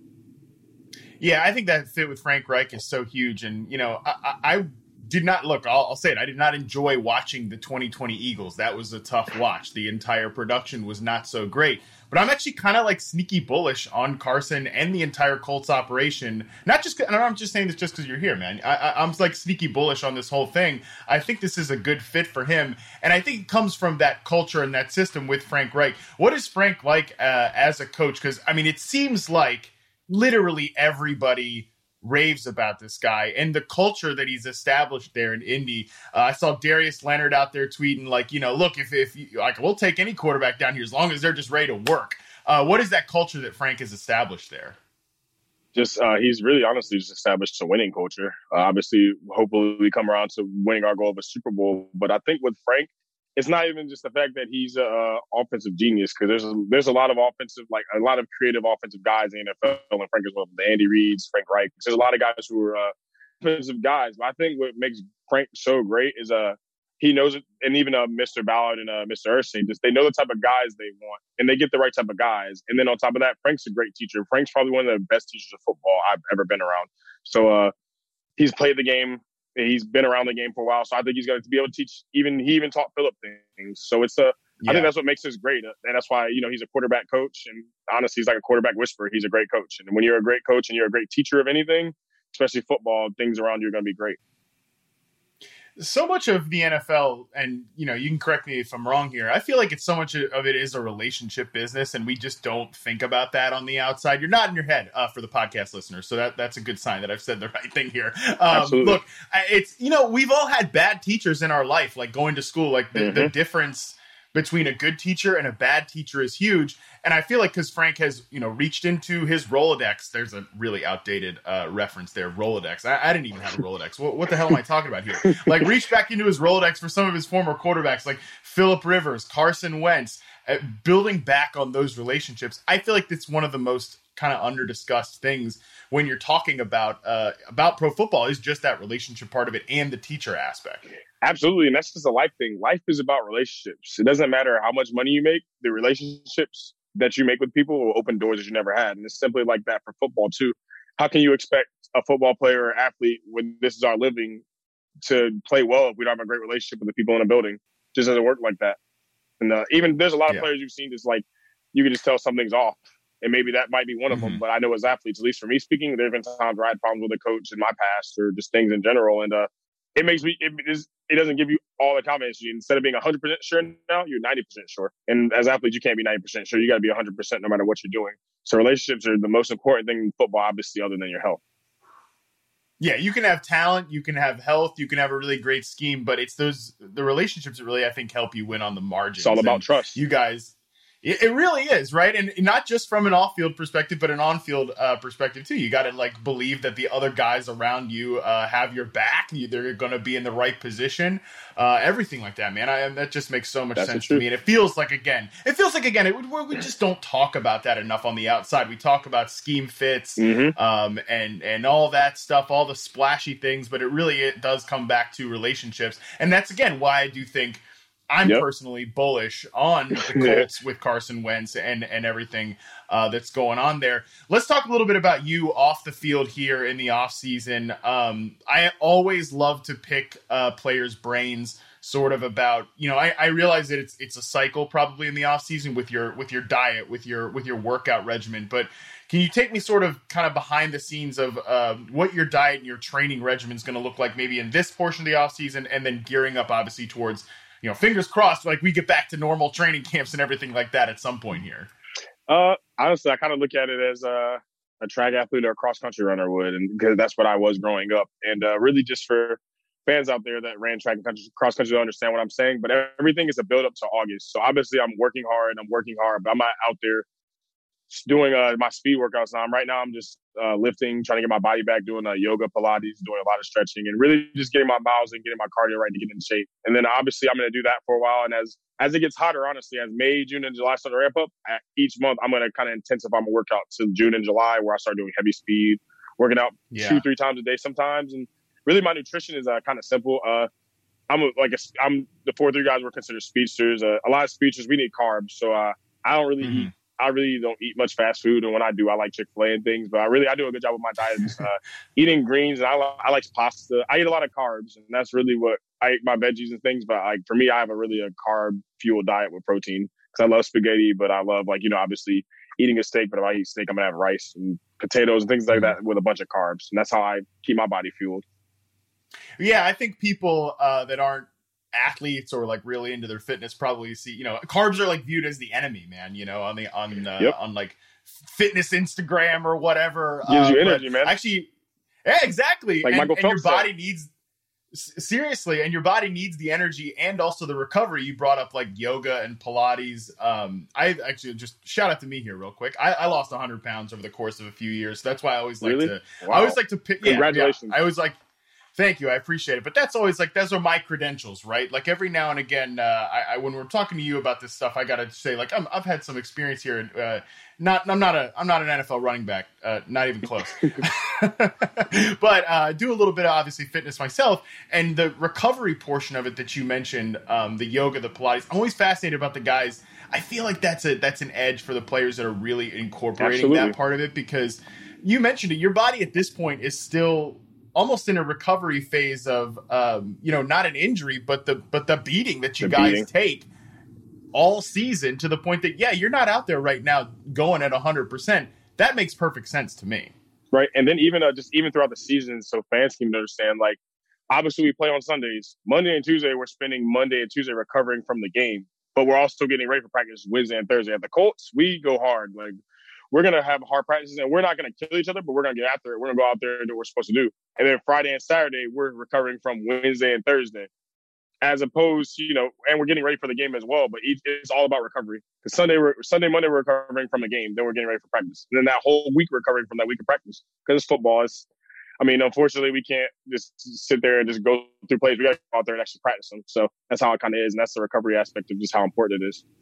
Yeah, I think that fit with Frank Reich is so huge. And, I did not look, I'll say it. I did not enjoy watching the 2020 Eagles. That was a tough watch. The entire production was not so great. But I'm actually kind of like sneaky bullish on Carson and the entire Colts operation. Not just, and I'm just saying this just because you're here, man. I'm like sneaky bullish on this whole thing. I think this is a good fit for him. And I think it comes from that culture and that system with Frank Reich. What is Frank like as a coach? Because, it seems like literally everybody raves about this guy and the culture that he's established there in Indy. I saw Darius Leonard out there tweeting look, if you, like, we'll take any quarterback down here as long as they're just ready to work. What is that culture that Frank has established there? Just he's really honestly just established a winning culture. Obviously, hopefully we come around to winning our goal of a Super Bowl. But I think with Frank, it's not even just the fact that he's an offensive genius, because there's a lot of creative offensive guys in the NFL, and Frank is one of them. The Andy Reids, Frank Reich. There's a lot of guys who are offensive guys. But I think what makes Frank so great is he knows it, and even Mr. Ballard and Mr. Irsay, they know the type of guys they want, and they get the right type of guys. And then on top of that, Frank's a great teacher. Frank's probably one of the best teachers of football I've ever been around. So he's played the game. He's been around the game for a while, so I think he's going to be able to teach. He even taught Philip things. So it's I think that's what makes this great, and that's why he's a quarterback coach. And honestly, he's like a quarterback whisperer. He's a great coach, and when you're a great coach and you're a great teacher of anything, especially football, things around you are going to be great. So much of the NFL, and you can correct me if I'm wrong here, I feel like it's so much of it is a relationship business, and we just don't think about that on the outside. You're nodding your head for the podcast listeners, so that's a good sign that I've said the right thing here. Absolutely. Look, it's we've all had bad teachers in our life, like going to school. Like the difference between a good teacher and a bad teacher is huge. And I feel like because Frank has, reached into his Rolodex, there's a really outdated reference there, Rolodex. I didn't even have a Rolodex. What the hell am I talking about here? Like, reached back into his Rolodex for some of his former quarterbacks, like Phillip Rivers, Carson Wentz, building back on those relationships. I feel like it's one of the most kind of under-discussed things when you're talking about pro football is just that relationship part of it and the teacher aspect. Absolutely. And that's just a life thing. Life is about relationships. It doesn't matter how much money you make. The relationships that you make with people will open doors that you never had. And it's simply like that for football too. How can you expect a football player or athlete, when this is our living, to play well if we don't have a great relationship with the people in the building? It just doesn't work like that. And even there's a lot of players you've seen just like, you can just tell something's off. And maybe that might be one of them. But I know as athletes, at least for me speaking, there have been times where I had problems with a coach in my past or just things in general. And it makes me, it doesn't give you all the confidence. Instead of being 100% sure now, you're 90% sure. And as athletes, you can't be 90% sure. You got to be 100% no matter what you're doing. So relationships are the most important thing in football, obviously, other than your health. Yeah, you can have talent, you can have health, you can have a really great scheme, but it's the relationships that really, I think, help you win on the margins. It's all about trust. You guys... It really is, right? And not just from an off-field perspective, but an on-field perspective, too. You got to, believe that the other guys around you have your back. They're going to be in the right position. Everything like that, man. That just makes so much sense to me. And it feels like, again, we just don't talk about that enough on the outside. We talk about scheme fits and all that stuff, all the splashy things, but it does come back to relationships. And that's, again, why I do think I'm personally bullish on the Colts with Carson Wentz and everything that's going on there. Let's talk a little bit about you off the field here in the offseason. I always love to pick players' brains sort of about, I realize that it's a cycle probably in the offseason with your diet, with your workout regimen, but can you take me sort of kind of behind the scenes of what your diet and your training regimen is going to look like maybe in this portion of the offseason, and then gearing up obviously towards, fingers crossed, we get back to normal training camps and everything like that at some point here? Honestly, I kind of look at it as a track athlete or a cross-country runner would, and because that's what I was growing up. And really just for fans out there that ran track and cross-country don't understand what I'm saying, but everything is a build-up to August. So obviously I'm working hard, but I'm not out there doing my speed workouts now. Right now, I'm just lifting, trying to get my body back, doing yoga, Pilates, doing a lot of stretching, and really just getting my miles and getting my cardio right to get in shape. And then obviously I'm going to do that for a while. And as it gets hotter, honestly, as May, June, and July start to ramp up, each month I'm going to kind of intensify my workout to June and July, where I start doing heavy speed, working out 2-3 times a day sometimes. And really, my nutrition is kind of simple. I'm the 4-3 guys were considered speedsters. A lot of speedsters, we need carbs, so I don't really eat. I really don't eat much fast food, and when I do, I like Chick-fil-A and things. But I do a good job with my diet, just eating greens, and I like pasta. I eat a lot of carbs, and that's really what I eat, my veggies and things. But for me, I have a carb fueled diet with protein because I love spaghetti, but I love obviously eating a steak. But if I eat steak, I'm gonna have rice and potatoes and things like that with a bunch of carbs, and that's how I keep my body fueled. Yeah, I think people that aren't athletes or really into their fitness probably see, carbs are viewed as the enemy, man, on fitness Instagram or whatever. Gives you energy, man. Actually, yeah, exactly. Like Michael Phelps your body needs, seriously, and your body needs the energy and also the recovery. You brought up yoga and Pilates. I actually just shout out to me here real quick. I lost 100 pounds over the course of a few years. So that's why I always like to, wow. I always like to pick. Congratulations. Yeah, I always like, thank you. I appreciate it. But that's always those are my credentials, right? Every now and again, when we're talking to you about this stuff, I got to say, I've had some experience here. I'm not an NFL running back, not even close. But I do a little bit of obviously fitness myself, and the recovery portion of it that you mentioned, the yoga, the Pilates. I'm always fascinated about the guys. I feel like that's an edge for the players that are really incorporating that part of it, because you mentioned it. Your body at this point is still almost in a recovery phase of, not an injury, but the beating that you guys take all season, to the point that, you're not out there right now going at 100%. That makes perfect sense to me. Right. And then even throughout the season, so fans can understand, obviously we play on Sundays. Monday and Tuesday, we're spending Monday and Tuesday recovering from the game, but we're also getting ready for practice Wednesday and Thursday. At the Colts, we go hard. We're going to have hard practices, and we're not going to kill each other, but we're going to get after it. We're going to go out there and do what we're supposed to do. And then Friday and Saturday, we're recovering from Wednesday and Thursday, as opposed to, and we're getting ready for the game as well. But it's all about recovery. Because Sunday, Monday, we're recovering from the game. Then we're getting ready for practice. And then that whole week, recovering from that week of practice. Because it's football. Unfortunately, we can't just sit there and just go through plays. We got to go out there and actually practice them. So that's how it kind of is. And that's the recovery aspect of just how important it is.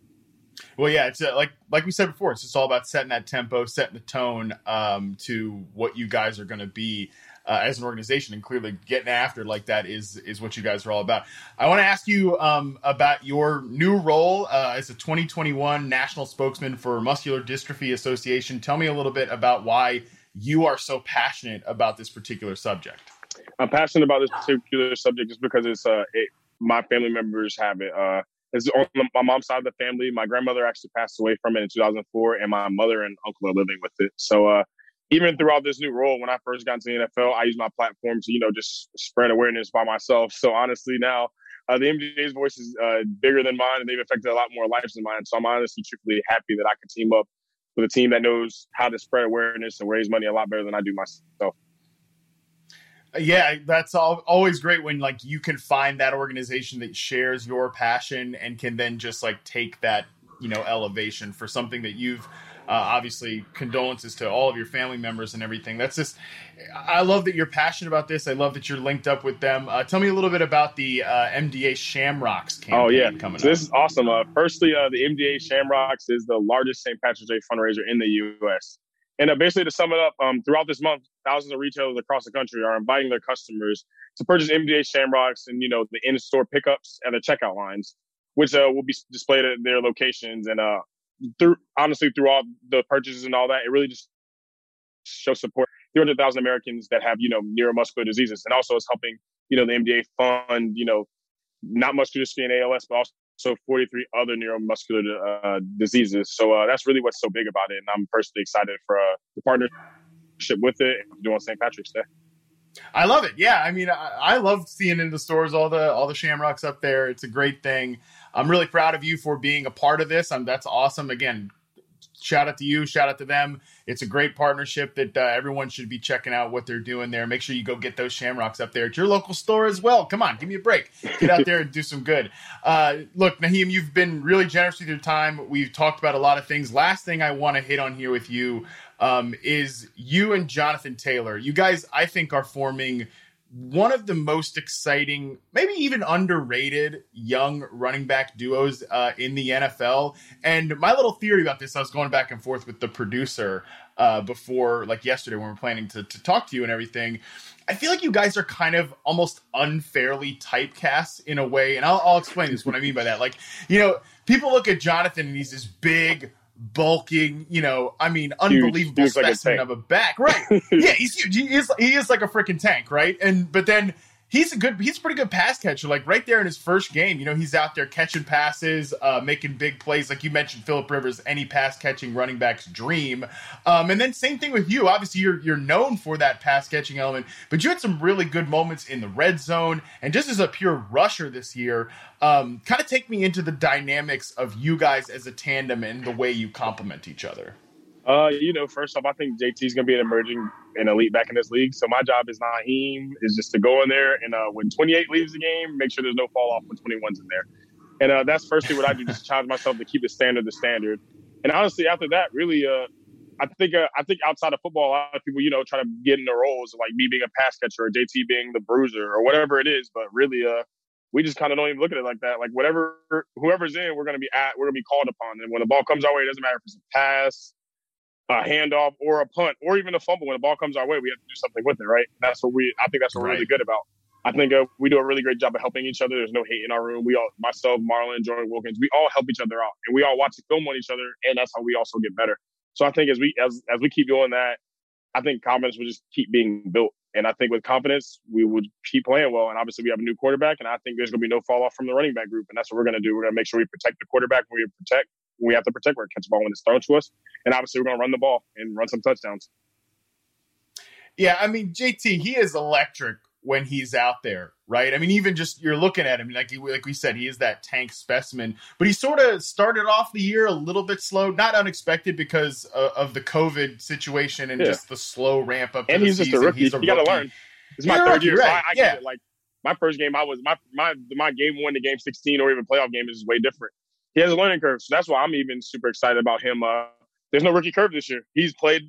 Well, yeah, it's like we said before, it's just all about setting that tempo, setting the tone to what you guys are going to be as an organization, and clearly getting after that is what you guys are all about. I want to ask you about your new role as a 2021 national spokesman for Muscular Dystrophy Association. Tell me a little bit about why you are so passionate about this particular subject. I'm passionate about this particular subject just because my family members have it. It's on my mom's side of the family. My grandmother actually passed away from it in 2004, and my mother and uncle are living with it. So even throughout this new role, when I first got into the NFL, I used my platform to, just spread awareness by myself. So honestly, now the MDA's voice is bigger than mine, and they've affected a lot more lives than mine. So I'm honestly, truthfully happy that I can team up with a team that knows how to spread awareness and raise money a lot better than I do myself. Yeah, that's always great when you can find that organization that shares your passion and can then just take that, elevation for something that you've obviously, condolences to all of your family members and everything. That's just, I love that you're passionate about this. I love that you're linked up with them. Tell me a little bit about the MDA Shamrocks campaign coming up. This is awesome. Firstly, the MDA Shamrocks is the largest St. Patrick's Day fundraiser in the U.S. And basically, to sum it up, throughout this month, thousands of retailers across the country are inviting their customers to purchase MDA Shamrocks and, the in-store pickups and the checkout lines, which will be displayed at their locations. And through all the purchases and all that, it really just shows support 300,000 Americans that have, neuromuscular diseases. And also it's helping, the MDA fund, not muscular dystrophy and ALS, but also 43 other neuromuscular diseases. So that's really what's so big about it. And I'm personally excited for the partnership with it doing St. Patrick's Day. I love it. Yeah. I love seeing in the stores all the Shamrocks up there. It's a great thing. I'm really proud of you for being a part of this. That's awesome. Again, shout out to you. Shout out to them. It's a great partnership that everyone should be checking out what they're doing there. Make sure you go get those Shamrocks up there at your local store as well. Come on, give me a break. Get out there and do some good. Look, Nyheim, you've been really generous with your time. We've talked about a lot of things. Last thing I want to hit on here with you is you and Jonathan Taylor. You guys, I think, are forming one of the most exciting, maybe even underrated young running back duos in the NFL. And my little theory about this, I was going back and forth with the producer before, like yesterday when we were planning to talk to you and everything. I feel like you guys are kind of almost unfairly typecast in a way. And I'll explain this, what I mean by that. Like, you know, people look at Jonathan and he's this big, bulking, unbelievable huge, specimen like of a back, right? Yeah, he's huge. He is like a freaking tank, right? But then he's a pretty good pass catcher. Like right there in his first game, he's out there catching passes, making big plays. Like you mentioned, Phillip Rivers, any pass catching running back's dream. And then same thing with you. Obviously, you're known for that pass catching element, but you had some really good moments in the red zone and just as a pure rusher this year. Kind of take me into the dynamics of you guys as a tandem and the way you complement each other. First off, I think JT's going to be an emerging and elite back in this league. So my job as Nyheim is just to go in there and when 28 leaves the game, make sure there's no fall off when 21's in there. And that's firstly what I do, just challenge myself to keep the standard. And honestly, after that, really, I think outside of football, a lot of people, try to get in the roles of like me being a pass catcher or JT being the bruiser or whatever it is. But really, we just kind of don't even look at it like that. Like whoever's in, we're going to be called upon. And when the ball comes our way, it doesn't matter if it's a pass, a handoff, or a punt, or even a fumble. When the ball comes our way, we have to do something with it, right? I think that's what we're really good about. I think we do a really great job of helping each other. There's no hate in our room. We all, myself, Marlon, Jordan Wilkins, we all help each other out, and we all watch the film on each other, and that's how we also get better. So I think as we keep doing that, I think confidence will just keep being built. And I think with confidence, we would keep playing well. And obviously, we have a new quarterback, and I think there's going to be no fall off from the running back group. And that's what we're going to do. We're going to make sure we protect the quarterback when we have to protect. We're going to catch the ball when it's thrown to us. And obviously, we're going to run the ball and run some touchdowns. Yeah, I mean, JT, he is electric when he's out there, right? I mean, even just you're looking at him, like we said, he is that tank specimen. But he sort of started off the year a little bit slow, not unexpected because of the COVID situation and just the slow ramp up. And he's just a rookie. You got to learn. It's my third year, right. So I get it. Like my first game, my game 1 to game 16 or even playoff game is way different. He has a learning curve, so that's why I'm even super excited about him. There's no rookie curve this year. He's played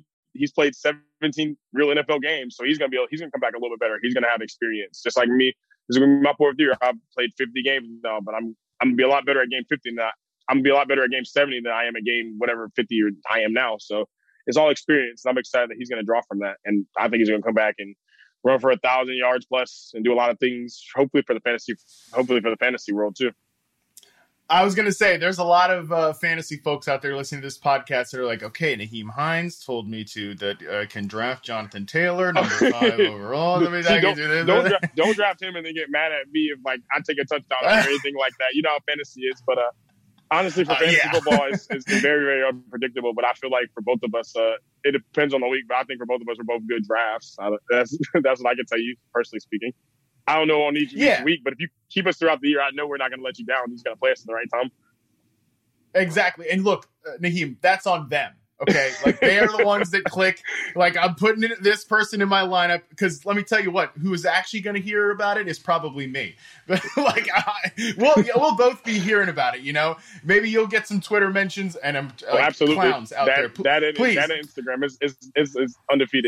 17 real NFL games, so he's gonna come back a little bit better. He's gonna have experience, just like me. This is gonna be my 4th year. I've played 50 games now, but I'm gonna be a lot better at game 50 than that. I'm gonna be a lot better at game 70 than I am at game whatever 50 or I am now. So it's all experience, and I'm excited that he's gonna draw from that. And I think he's gonna come back and run for 1,000 yards plus and do a lot of things. Hopefully for the fantasy world too. I was going to say, there's a lot of fantasy folks out there listening to this podcast that are like, okay, Nyheim Hines told me that can draft Jonathan Taylor, number 5 overall. Don't draft him and then get mad at me if like I take a touchdown or anything like that. You know how fantasy is. But honestly, for fantasy football, it's very, very unpredictable. But I feel like for both of us, it depends on the week. But I think for both of us, we're both good drafts. That's what I can tell you, personally speaking. I don't know on each week, but if you keep us throughout the year, I know we're not going to let you down. You're just going to play us at the right time. Exactly. And look, Nyheim, that's on them. Okay. Like they are the ones that click. Like I'm putting this person in my lineup because let me tell you what, who is actually going to hear about it is probably me. But like we'll both be hearing about it. Maybe you'll get some Twitter mentions and absolutely clowns out there. Please. That Instagram is undefeated.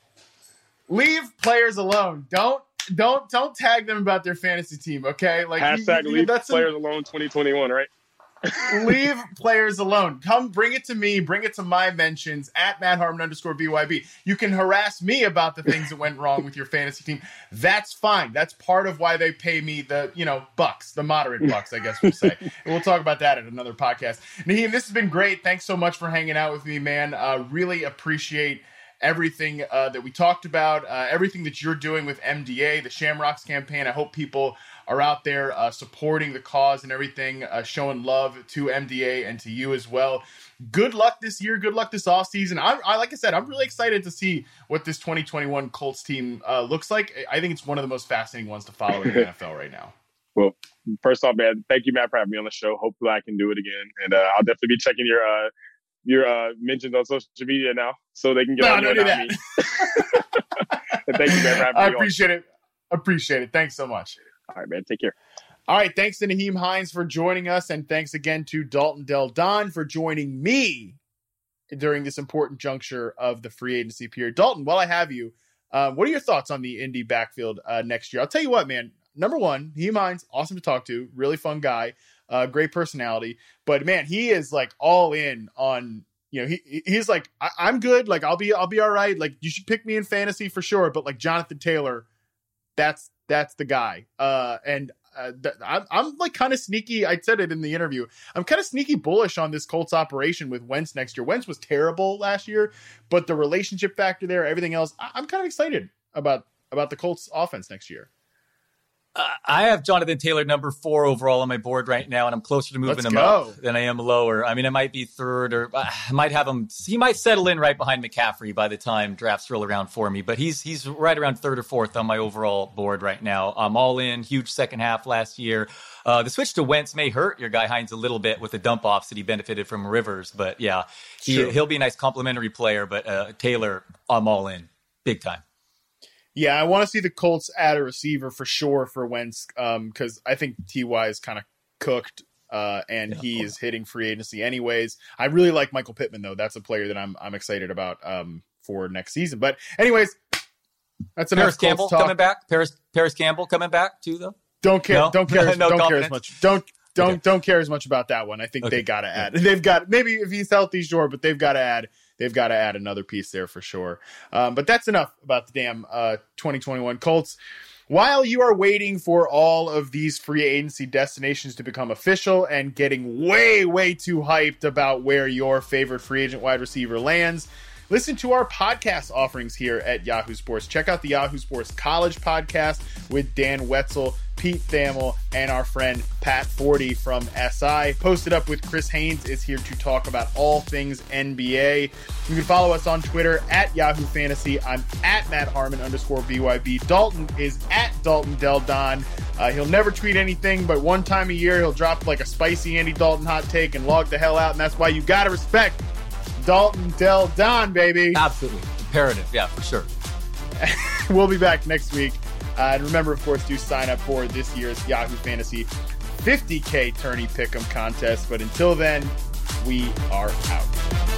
Leave players alone. Don't tag them about their fantasy team, okay? Like hashtag leave players alone 2021, right? Leave players alone. Come bring it to me. Bring it to my mentions at @MattHarmon_BYB. You can harass me about the things that went wrong with your fantasy team. That's fine. That's part of why they pay me the bucks, the moderate bucks, I guess we'll say. And we'll talk about that at another podcast. Nyheim, this has been great. Thanks so much for hanging out with me, man. Really appreciate everything that we talked about, everything that you're doing with MDA, the Shamrocks campaign. I hope people are out there supporting the cause and everything, showing love to MDA and to you as well. Good luck this year. Good luck this offseason. Like I said, I'm really excited to see what this 2021 Colts team looks like. I think it's one of the most fascinating ones to follow in the NFL right now. Well, first off, man, thank you, Matt, for having me on the show. Hopefully I can do it again. And I'll definitely be checking your your mentions on social media now, so they can get on you and not me. Thank you, man, for having me. I appreciate it. Appreciate it. Thanks so much. All right, man. Take care. All right. Thanks to Nyheim Hines for joining us. And thanks again to Dalton Del Don for joining me during this important juncture of the free agency period. Dalton, while I have you, what are your thoughts on the Indy backfield next year? I'll tell you what, man. Number one, Nyheim Hines, awesome to talk to. Really fun guy. Great personality. But, man, he is, like, all in on – he's like, I'm good. Like, I'll be all right. Like, you should pick me in fantasy for sure. But, like, Jonathan Taylor, that's the guy. I'm like kind of sneaky. I said it in the interview. I'm kind of sneaky bullish on this Colts operation with Wentz next year. Wentz was terrible last year, but the relationship factor there, everything else, I'm kind of excited about the Colts offense next year. I have Jonathan Taylor number 4 overall on my board right now, and I'm closer to moving him up than I am lower. I mean, it might be third, or I might have him. He might settle in right behind McCaffrey by the time drafts roll around for me. But he's right around third or fourth on my overall board right now. I'm all in. Huge second half last year. The switch to Wentz may hurt your guy Hines a little bit with the dump offs that he benefited from Rivers. But yeah, he'll be a nice complementary player. But Taylor, I'm all in, big time. Yeah, I want to see the Colts add a receiver for sure for Wentz because I think T.Y. is kind of cooked and he is hitting free agency anyways. I really like Michael Pittman, though. That's a player that I'm excited about for next season. But anyways, that's enough. Paris Campbell coming back. Paris Campbell coming back too, though. Don't care. No? Don't care as much. Don't care as much about that one. I think Okay. they got to add. They've got maybe if he's healthy, sure, but they've got to add. They've got to add another piece there for sure. But that's enough about the damn 2021 Colts. While you are waiting for all of these free agency destinations to become official and getting way, way too hyped about where your favorite free agent wide receiver lands, listen to our podcast offerings here at Yahoo Sports. Check out the Yahoo Sports College podcast with Dan Wetzel, Pete Thamel, and our friend Pat Forty from SI. Posted Up with Chris Haynes is here to talk about all things NBA. You can follow us on Twitter at Yahoo Fantasy. I'm at @MattHarmon_BYB. Dalton is at Dalton Del Don. He'll never tweet anything, but one time a year he'll drop like a spicy Andy Dalton hot take and log the hell out, and that's why you got to respect Dalton Del Don, baby. Absolutely. Imperative. Yeah, for sure. We'll be back next week. And remember, of course, to sign up for this year's Yahoo Fantasy 50K Tourney Pick'em contest. But until then, we are out.